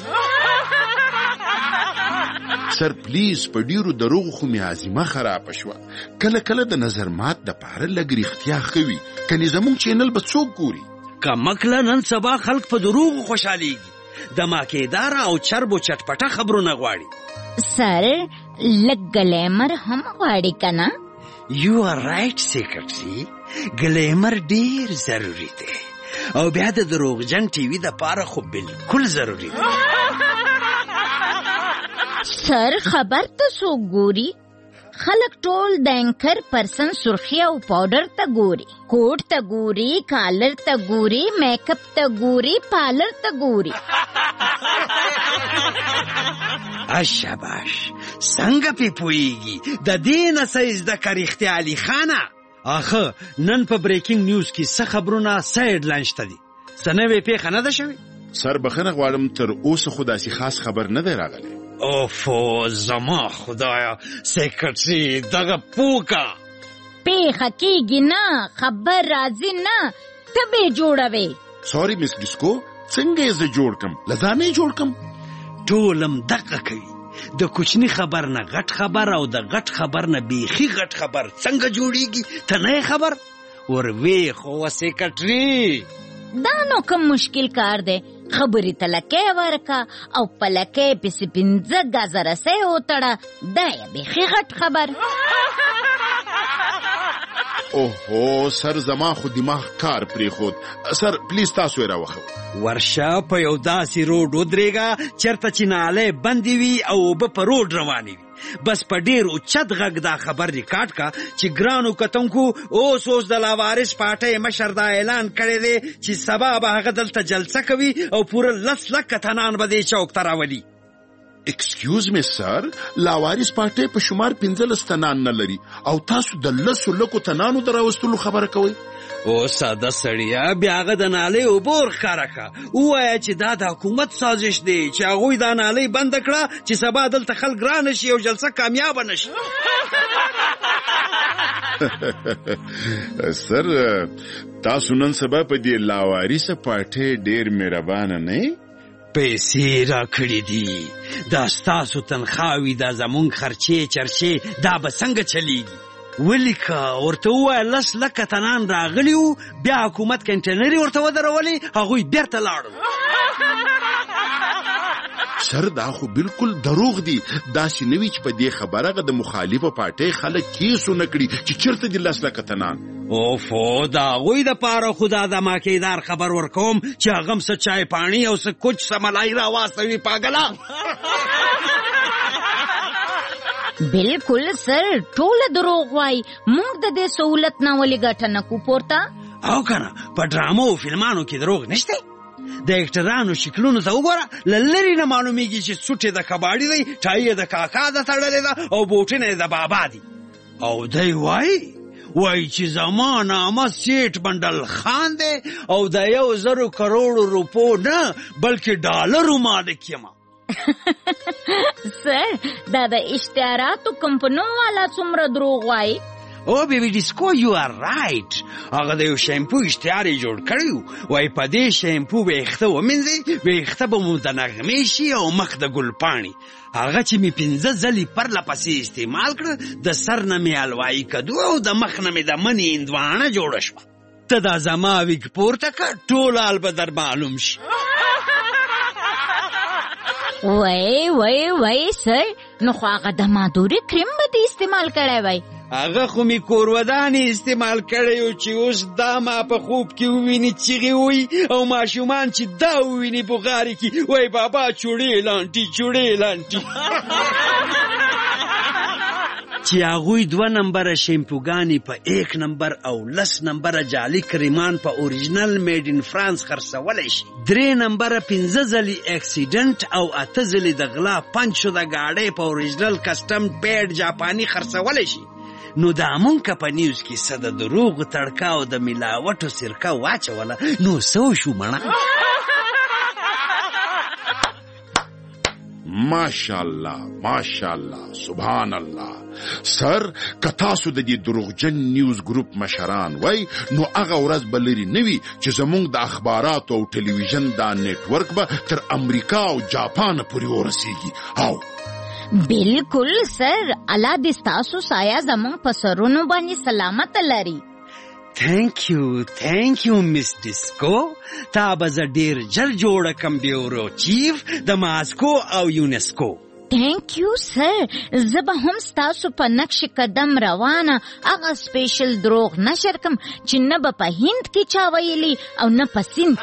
Speaker 2: سر پلیز په ډیرو دروغ خو می عزیمه خراب شوه. کله د نظر مات د پاره لګ رښتیا خوي، کني زموږ چینل به څوک ګوري؟
Speaker 5: کمکله نن سبا خلک په دروغ خوشحاليږي، د ماکیدار او چرب او چټپټه خبرونه غواړي.
Speaker 6: سر لګ ګلیمر هم غواړي کنه؟
Speaker 5: یو آر رائټ سیکرټری، ګلیمر ډیر ضروری دی او بیا د دروغجن ټي وي د پاره خو بالکل ضروری دی.
Speaker 6: سر خبر ته څوک ګوري؟ خلق ټول د اینکر پرسن سرخی او پاوډر ته ګوري، کوټ ته ګوري، کالر ته ګوري، میک اپ ته ګوري، پارلر ته ګوري.
Speaker 5: اشاباش څنګه پی پويږي د دین سایز د کرختي علي خانه. اخه نن په بریکینګ نیوز کې څه خبرونه سایډ لاین شته دي، سنوي پیښه نه ده شوی.
Speaker 2: سر بخنه غواړم تر اوسه خو داسې خاص خبر نه دی راغلی.
Speaker 5: اوفو زما خدایا سیکرټری دغه پوکا
Speaker 6: پیښه کېږي نه، خبر راځي نه، ته به جوړوي.
Speaker 2: سوري مس ډیسکو، څنګه یې زه جوړ کم؟ لزانه جوړ کم؟
Speaker 5: ټولم دقه کوي، د کوچنی خبر نه غټ خبر او د غټ خبر نه بیخي غټ خبر څنګه جوړیږي ته نه خبر؟ وروي خو سیکرټری
Speaker 6: دا نو کوم مشکل کار دی؟ خبرې تلکې ورکا او پلکې پسې 15 غزه رسې وتړه، دا یې بیخي غټ خبر.
Speaker 2: اوهو سر زما خو دماغ کار پری خود. سر پلیز تاسو یې راوخو.
Speaker 5: ورشه په یو داسې روډ ودرېږه چېرته چې نالۍ بندې وي او اوبه په روډ روانې وي. بس په ډیر اوچت غږ دا خبر ریکارډ کا چې ګرانو کتونکو اوس د لاوارث پارټۍ مشر دا اعلان کړی دی چې سبا به هغه دلته جلسه کوي او پوره 10 لک تنان به دې چوک ته راولي.
Speaker 2: ایکسکیوز می سر، لاوارث پارټۍ په شمار 15 تنان نه لري او تاسو د 10 لکو تنانو دراوستلو خبره کوئ؟
Speaker 5: او ساده سړیا بیا هغه د نالۍ اوبور ښکاره کړه، ووایه چې دا د حکومت سازش دی چې هغوی دا نالۍ بنده کړه چې سبا دلته خلک رانه شي او جلسه کامیابه نه شي.
Speaker 2: سر تاسو نن سبا په دې لاوارثه پارټۍ ډېر مهربانه نه یې؟
Speaker 5: پیسې راکړې دي، دا ستاسو تنخواوي، دا زمونږ خرچې چرچې، دا به څنګه چلیږي؟ ولیکه ورته ووایه 10 لکه تنان راغلي وو، بیا حکومت کنټینري ورته ودرولې، هغوی بیرته لاړل.
Speaker 2: سر دا خو بالکل دروغ دي. داسې نه وي چې په دې خبره د مخالفه پارټۍ خلک کیسو نه کړي چې چېرته دي 10 لکه تنان.
Speaker 5: اوفو د هغوی دپاره خو دا دماکېدار خبر ورکوم چې هغه هم څه چای پاڼي او څه کوچ څه ملایي راواستوي پاګله.
Speaker 6: بالکل سر ټوله دروغ وای. موږ د دې سہولت نه ولې ګټه نه کو پورته.
Speaker 5: او کنه په ډرامو او فلمانو کې دروغ نشته. د اکټرانو شکلونو ته وګوره، له لرې نه معلومیږي چې سوټ یې د کباړي دی، ټای یې د کاکا د تړلې ده او بوټونه یې د بابا دي. او دی وای چې زما نامه سیټ بندل خان دی او د 1,000 کروڑ روپو نه بلکې ډالرو مالک یم.
Speaker 6: سر دا د اشتهاراتو کمپنیو والا څومره دروغ وای.
Speaker 5: او بیبي ډیسکو یو آر رایټ. هغه د یو شیمپو اشتهار یې جوړ کړی وای په دې شیمپو ویښته ومینځئ، ویښته به مو د نغمې شي او مخ د ګل پاڼې. هغه چې مې 5 ځلې پرله پسې استعمال کړ، د سر نه مې حلوایي کدو او د مخ نه مې د منې هندوانه جوړه شوه. ته دا زما ویګ پورته کړه، ټول حال به در معلوم شي.
Speaker 6: وای سر نو خو هغه د مادوري کریم به دې استعمال کړی وای.
Speaker 5: هغه خو مې کورودانې استعمال کړی و چې اوس دا ما په خوب کې وویني چیغې وایي او ماشومان چې دا وویني بغارې کې وای بابا چوړې لانټي چوړې لانټي. چې هغوی 2 نمبره شیمپوګانې په 1 نمبر او 10 نمبره جعلي کریمان په اوریجنل میډ ان فرانس خرڅولی شي. 3 نمبره 5 ځلې اکسیډنټ او 8 ځلې د غلا پنچو د ګاډۍ په اوریجنل کسټم پیډ جاپاني خرڅولی شي. نو دا مونږ په نیوز کې څه د دروغو تړکا او د ملاوټو سرکه واچوله نو څه شو مړه.
Speaker 2: ماشاءالله سبحان الله. سر که تاسو د دې دروغجن نیوز ګروپ مشران وای نو هغه ورځ به لري نه وي چې زموږ د اخباراتو او ټلویزیون دا نیټورک به تر امریکا او جاپان پورې ورسیږي. او
Speaker 6: بالکل سر، الله دې ستاسو سایه زموږ په سرونو باندې سلامت لري.
Speaker 5: تhank you مس ډیسکو. تا به زه ډېر ژر جوړه کم بیورو چیف د ماسکو او یونسکو.
Speaker 6: تhank you سر، زه به هم ستاسو په نقش قدم روانه هغه سپیشل دروغ نشر کم چې نه به په هند کې چا ویلي او نه په سیند.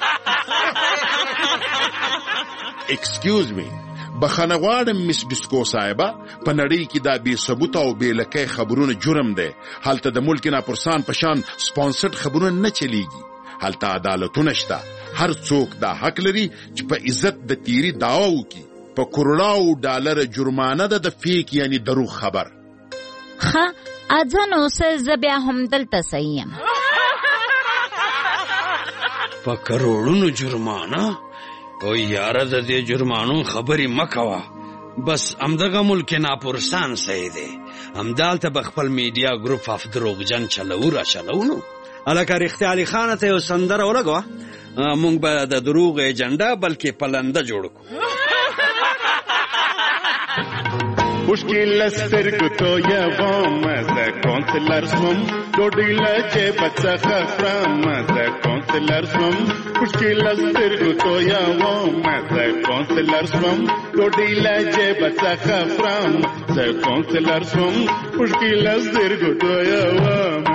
Speaker 2: ایکسکیوز می، بخښنه غواړم مس ډیسکو صاحبه، په نړۍ کې دا بې ثبوته او بې لکۍ خبرونه جرم دی. هلته د ملک ناپرسان په شان سپانسرډ خبرونه نه چلیږي. هلته عدالتونه شته. هر څوک دا حق لري چې په عزت د تیری دعوا وکړي. په کروڑاو ډالر جرمانه ده د فیک یعنی دروغ خبر.
Speaker 6: ښه اځه نو زه بیا هم دلته صحیح یم.
Speaker 5: په کروڑونو جرمانه؟ او یاره د دې جرمانو خبرې مه کوه. بس همدغه ملک ناپرسان صحیح دی. همدالته به خپل میډیا ګروپ اف دروغجن چلو را چلو. نو هلکه رښتیا علي خانه ته یو سندره ولګوه، موږ به د دروغ ایجنډا بلکې پلنده جوړ کړو.
Speaker 4: مشکل سترګو تویوم زه کونسلر سوم، ډوډۍ له جیبه څخه خورم زه کونسلر سوم. مشکل سترګو تویوم زه کونسلر سوم، ډوډۍ له جیبه څخه خورم زه کونسلر سوم. مشکل سترګو تویوم.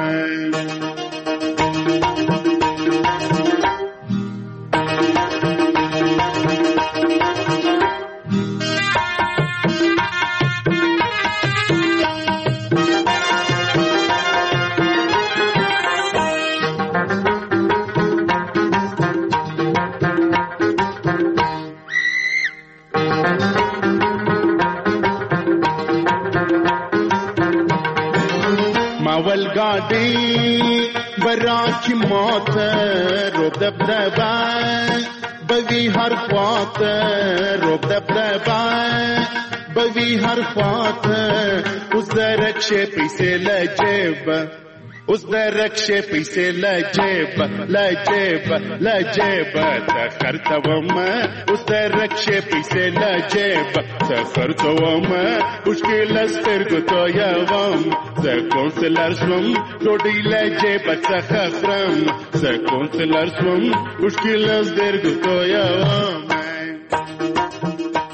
Speaker 4: والګاډي براچ موت روب دبدبا بوي هر خواط روب دبدبا بوي هر خواط اوس درکشه پیسې لجيب، اوس درکشه پیسې لجيب لجيب لجيب ته خرڅوم. اوس درکشه پیسې لجيب ته خرڅوم. مشکل سترګو تویوم زه کونسلر سوم، ډوډۍ له جیبه څخه خورم زه کونسلر سوم. مشکل سترګو تویوم.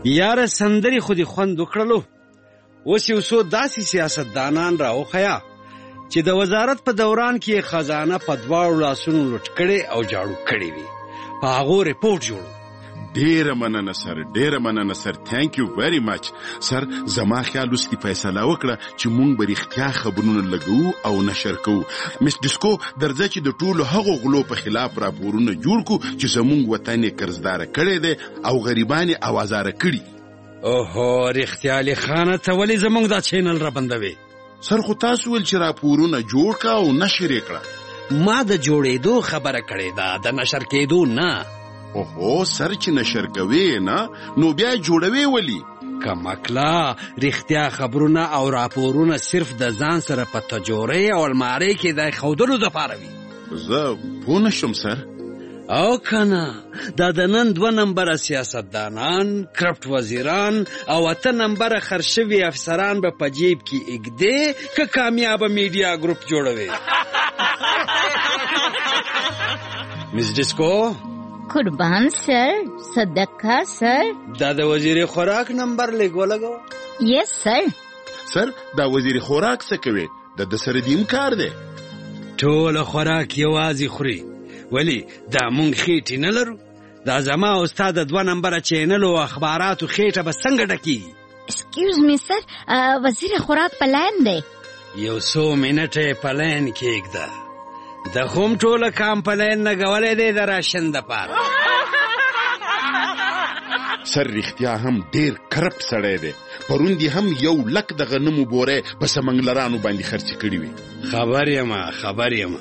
Speaker 5: یاره سندري خو دې خوند وکړلو. اوس یو څو داسې سیاستدانان راوښیه چې د وزارت په دوران کې خزانه په دواړو لاسونو لوټ کړې او جاړو کړې وي. په هغو ریپورټ جوړو.
Speaker 2: ډیره مننه سر، ډیره مننه سر. تھینک یو ویری مچ سر. زما خیال اوس دې فیصله وکړه چې مونږ به رښتیا خبرونه لګو او نشر کوو. مس ډیسکو درځه چې د ټولو هغو غلو په خلاف راپورونه جوړ کړو چې زمونږ وطن یې قرضداره کړی دی او غریبان یې اوازاره کړي.
Speaker 5: اوهو رښتیا علي خانه ته ولې زمونږ دا چینل را بندوي؟
Speaker 2: سر خو تاسو ویل چې راپورونه جوړ کا او نشر یې کړه.
Speaker 5: ما د جوړېدو خبره کړې ده، د نشر کېدو نه.
Speaker 2: اوهو سر چې نشر کوي نه نو بیا جوړوي ولي؟
Speaker 5: کمکلا رښتیا خبرونه او راپورونه صرف د ځان سره په تجورې او المارۍ کې د ښودلو دپاره وي.
Speaker 2: زه پوه نشم سر.
Speaker 5: او کنه دا د نن 2 نمبره سیاستدانان، کرپټ وزیران او 8 نمبره خرشوي افسران به په جیب کې اګدې که کامیابه میډیا ګروپ جوړوي. مس ډیسکو.
Speaker 6: قربان سر. صدقه سر.
Speaker 5: دا د وزیر خوراک نمبر لیکو لګو.
Speaker 6: یس سر.
Speaker 2: سر دا وزیر خوراک څه کوي؟ د سره دیم کار دی.
Speaker 5: ټول خوراک یوازې خوري. ولی دا مونږ خېټې نه لرو. دا زما او ستا د 2 نمبره چینل او اخباراتو خېټه به څنګه ډکېږي؟
Speaker 6: اسکیوز می سر، وزیر خوراک په لاین دی.
Speaker 5: یو څو منټه یې په لاین کېږده. د خوم ټوله کام په لاین لګولی دی د راشن دپاره.
Speaker 2: سر رښتیا هم ډېر کرپ سړی دی. پرون دې هم 1 لک د غنمو بورې په سمنګلرانو باندې خرڅې کړي وي.
Speaker 5: خبر یم.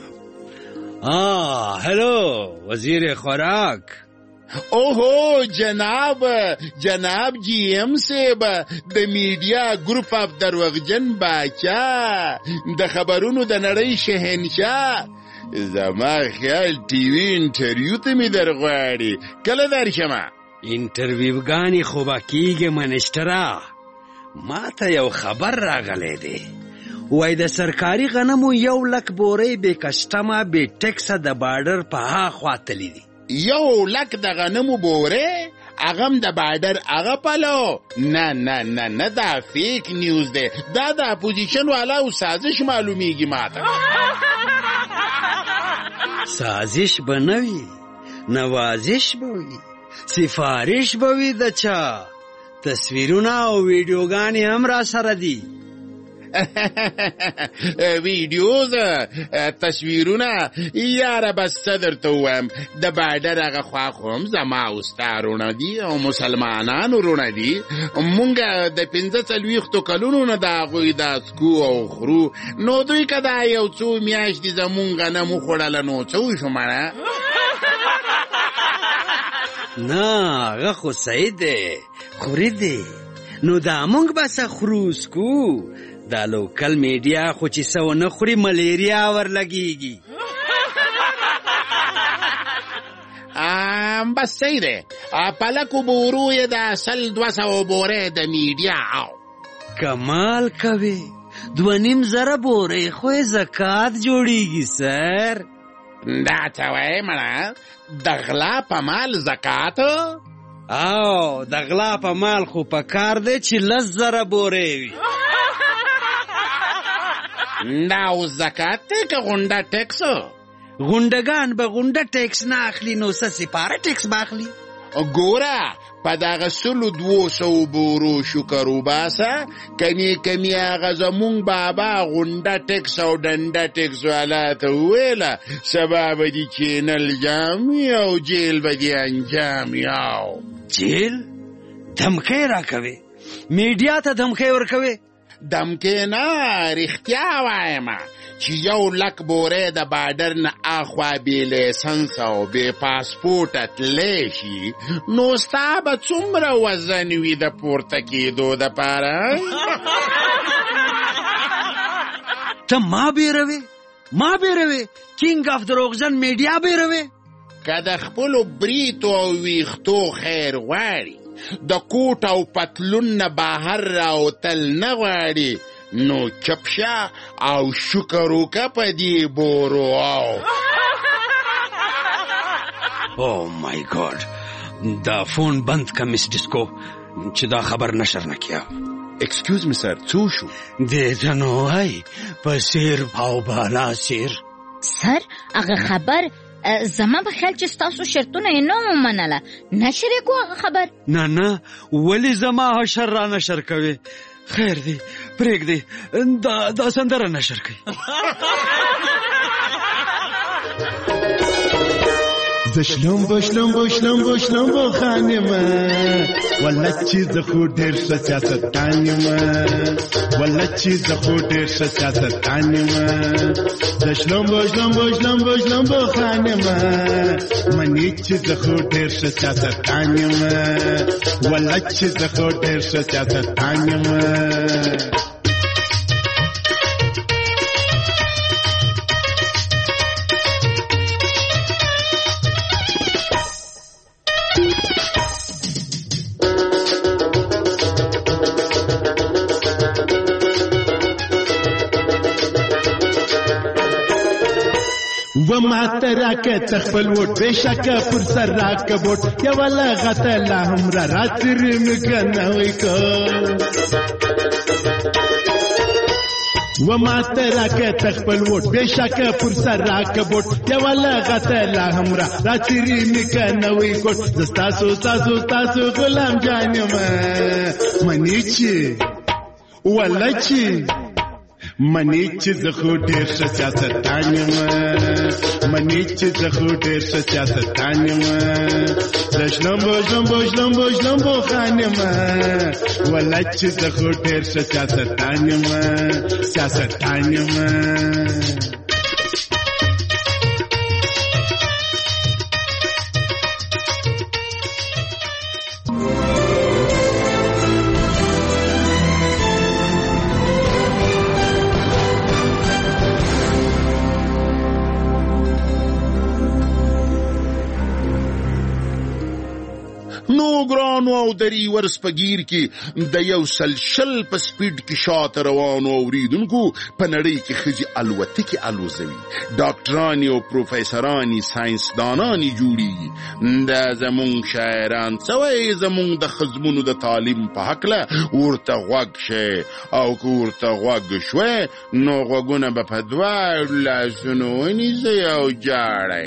Speaker 5: هلو وزیر خوراک.
Speaker 2: اوهو جناب جی ایم صاحب، د میډیا ګروپ اف دروغجن باچا، د خبرونو د نړۍ شهنشاه. زما خیال ټي وي انټرویو ته مې درغواړي. کله درشمه؟
Speaker 5: انټرویوګانې خو به کېږي منشتره. ما ته یو خبر راغلی دی. وای د سرکاري غنمو 1 لک بورې بې کسټمه بې ټکسه د بارډر په هاخوا تللی دي.
Speaker 2: 1 لک د غنمو بورې؟ هغه هم د بارډر هغه پلو؟ نه دا فیک نیوز دی. دا د اپوزیشن والا او سازش معلومیږي ماته.
Speaker 5: سازش به نه وي، نوازش به وي، سفارش به وي. د چا تصویرونه او ویډیوګانې هم را سره دي.
Speaker 2: ویډیوز، تصویرونه. یاره بس څه درته ووایم، د بارډر هغه خوا خو هم زما او ستا رونه دي او مسلمانانو رونه دي. مونږ د 45 کلونو نه د هغوی دا سکو او خرو. نو دوی که دا یو څو میاشتې زمونږ غنم وخوړله نو څه وشو مړه؟
Speaker 5: نه هغه خو صحیح دی، خوري دی. نو دا مونږ بس خورو سکو. دا لوکل میډیا خو چې څه ونه خوري ملیریا ورلګېږي.
Speaker 2: بس صحیح دی. پلکو بورو یې د اصل 200 بورې د میډیا.
Speaker 5: کمال کوي. 2.5 زره بورې خو یې زکات جوړیږي سر.
Speaker 2: دا څه وایې مړه؟ د غلا په مال زکات؟
Speaker 5: او د غلا په مال خو په کار دی چې 10 زره بورې وي.
Speaker 2: دا اوس زکات دی که غونډه ټیکس؟
Speaker 5: غونډګان به غونډه ټیکس نه اخلي نو څه سپاره ټیکس به اخلي.
Speaker 2: ګوره په دغه 200 بورو شکر وباسه. کمی هغه زمونږ بابا غونډه ټیکس او ډنډه ټیکس والا ته وویله سبا به دې چینل جام او جیل به دې انجام یاو.
Speaker 5: جیل؟ دمکۍ راکوي؟ میډیا ته دمکۍ ورکوي؟
Speaker 2: دمکۍ نه، رښتیا وایم چې 1 لک بورې د بارډر نه اخوا بې لیسنس او بې پاسپورټه تللی شي نو ستا به څومره وزن وي د پورته کېدو دپاره؟
Speaker 5: ته ما بیروې کینګ اف دروغجن میډیا بیروې؟
Speaker 2: که د خپلو بریتو او ویښتو خیر غواړي، د کوټ او پتلون نه بهر راوتل نه غواړي، نو چپ شه او شکر وکړه په دې بورو.
Speaker 5: او مای ګاډ، دا فون بند که مس ډیسکو. چې دا خبر نشر نه کیا.
Speaker 2: ایکسکیوز می سر، څو شو؟
Speaker 5: دې ته نو وای په سیر او بالا سیر.
Speaker 6: سر هغه خبر زما په خیال چې ستاسو شرطونه یې نه ومنله، نشر یې کو هغه خبر؟
Speaker 5: نه ولې زما حشر را نشر کوي؟ خیر دی پرېږدې دا سندره نشر کوي.
Speaker 4: زشلمبو خانم ولا چې زه خو ډېر ښه سیاستدان یم، ولا چې زه خو ډېر ښه سیاستدان یم. زشلمبو خانم منې چې زه خو ډېر ښه سیاستدان یم، ولا چې زه خو ډېر ښه سیاستدان یم. وما تراکه تخپل وټ بشکه پر سر راکه بوټ یو لغته لا هم را راتری مګنوي کو. وما تراکه تخپل وټ بشکه پر سر راکه بوټ یو لغته لا هم را راتری مګنوي کو. تاسو غلام جانم منی چی ولا چی منی چې زه خو ډېر ښه سیاستدان یم، منی چې زه خو ډېر ښه سیاستدان یم. زشلمبو خانم ولا چې زه خو ډېر ښه سیاستدان یم.
Speaker 2: نو ګرانو او دری ورس په گیر کې د یو سلشل په سپیډ کې شاته روانو اوریدونکو په نړۍ کې ښځې الوتکې الوزوي، ډاکټرانی او پروفیسرانی ساینسدانانی جوړیږي. دا زمونږ شاعران څه وایي زمونږ د ښځمونو د تعلیم په هکله؟ ورته غوږ شئ او که ورته غوږ شوئ نو غوږونه به په دواړو لاسونو ونیسئ او جاړئ.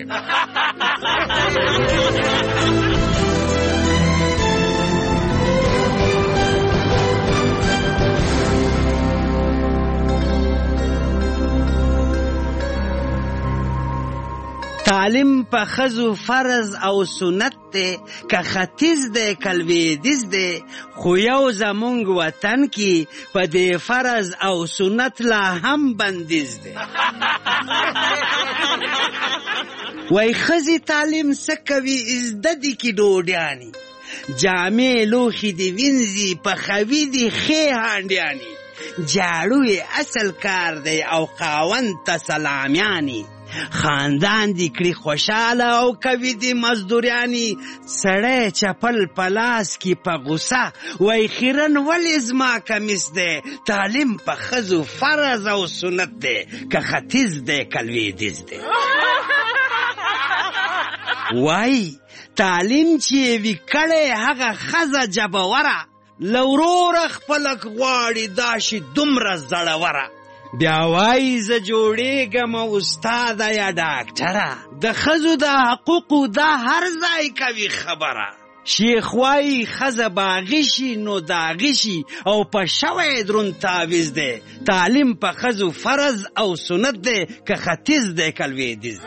Speaker 5: تعلیم په ښځو فرض او سنت دی، که ختیځ دی که لویدیځ دی، خو یو زمونږ وطن کې په دې فرض او سنت لا هم بندیز دی. وای ښځې تعلیم څه کوي؟ زده دي کې ډوډیانې، جامې لوښي دي وینځي، پخوي دي ښې هانډیانې، جاړو یې اصل کار دی او خاوند ته سلامیانې، خاندان دی کړي خوشاله او کوي دی مزدوریانی. سړی چپل پلاس کی په غوسه وای خیرن ولې زما کمیس دی. تعلیم په ښځو فرض او سنت دی، که ختیځ دی که لویدیځ دی. وای تعلیم چې وی کړی هغه ښځه جبوره، له وروره خپلک غواړي دا شي دومره زړوره. بیا وای زه جوړېږم استاده یا ډاکټره، د ښځو د حقوقو دا هر ځای کوي خبره. شیخ وای ښځه باغي شي نو داغي شي او په شوی دروند تعویض دی. تعلیم په ښځو فرض او سنت دی، که ختیځ دی که لویدیځ.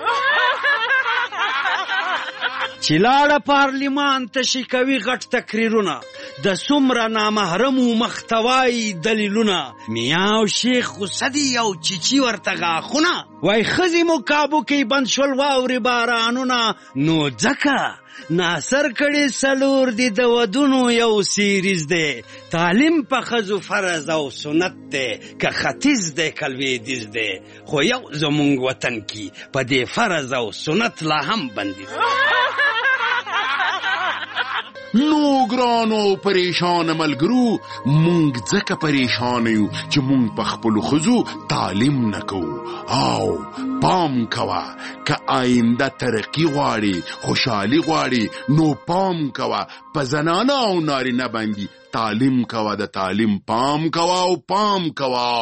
Speaker 5: چې لاړه پارلیمان تشي کوي غټ تقریرونه، د څومره نامحرمو محتوای دلیلونه. میاں او شیخ غوسه دي او چیچي ورته غاښونه، وای ښځې مو کابو کې بند شول واورې بارانونه. نو ځکه ناصر کړي څلور دي د ودونو یو سیریز دی. تعلیم په ښځو فرض او سنت دی، که ختیځ دی که لویدیځ دی، خو یو زمونږ وطن کې په دې فرض او سنت لا هم بندیز.
Speaker 2: نو ګرانو پریشان ملګرو مونږ ځکه پریشان یو چې مونږ په خپلو ښځو تعلیم نه کوو. او پام کوه که آینده ترقی غواړي خوشحالي غواړي نو پام کوه په زنانه او نارینه باندې تعلیم کوه. د تعلیم پام کوه او پام کوه.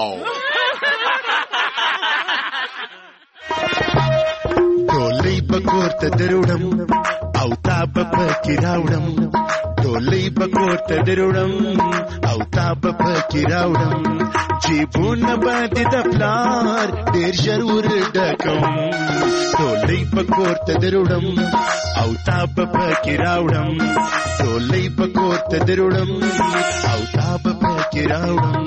Speaker 7: ډولۍ به کور ته دروړم او تا به پکې راوړم. ډولۍ به کور ته دروړم او تا به پکې راوړم. جیبونه به دې د پلار ډېر ژر ور ډکوم. ډولۍ به کور ته دروړم او تا به پکې راوړم. ډولۍ به کور ته دروړم او تا به پکې راوړم.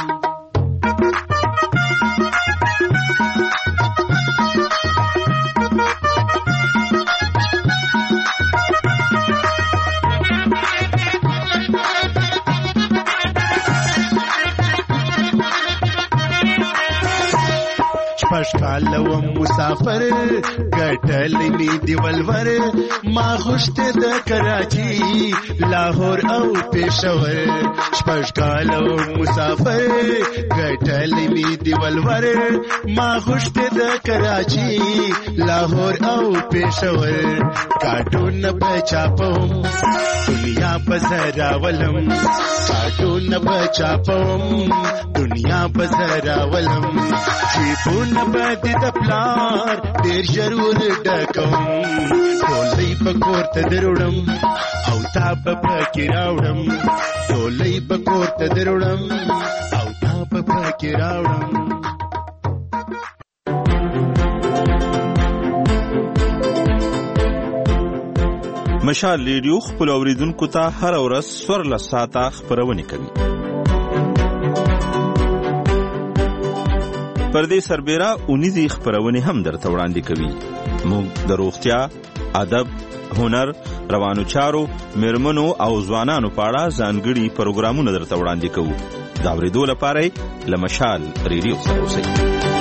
Speaker 7: پشکالو مسافر ګټلې می دی ولور ما غوښته د کراچي لاهور او پېښور. پشکالو مسافر ګټلې می دی ولور ما غوښته د کراچي لاهور او پېښور. کارټون بچاپم دنیا بزراولم. کارټون بچاپم دنیا بزراولم. جیبونه به دې د پلار ډېر ژر ور ډکوم. ډولۍ به کور ته دروړم او تا به پکې راوړم. ډولۍ به کور ته دروړم او تا به پکې راوړم.
Speaker 8: مشال ریډیو خپل اوریدونکو ته هر ورځ 14 ساعته خبرونه کوي. پر دې سربېره اونیزي خبرونه هم درته وړاندې کوي. موږ د روغتیا، ادب، هنر، روانو چارو، میرمنو او ځوانانو په اړه ځانګړي پروګرامونه درته وړاندې کوو. دا اورېدو لپاره له مشال ریډیو سره اوسئ.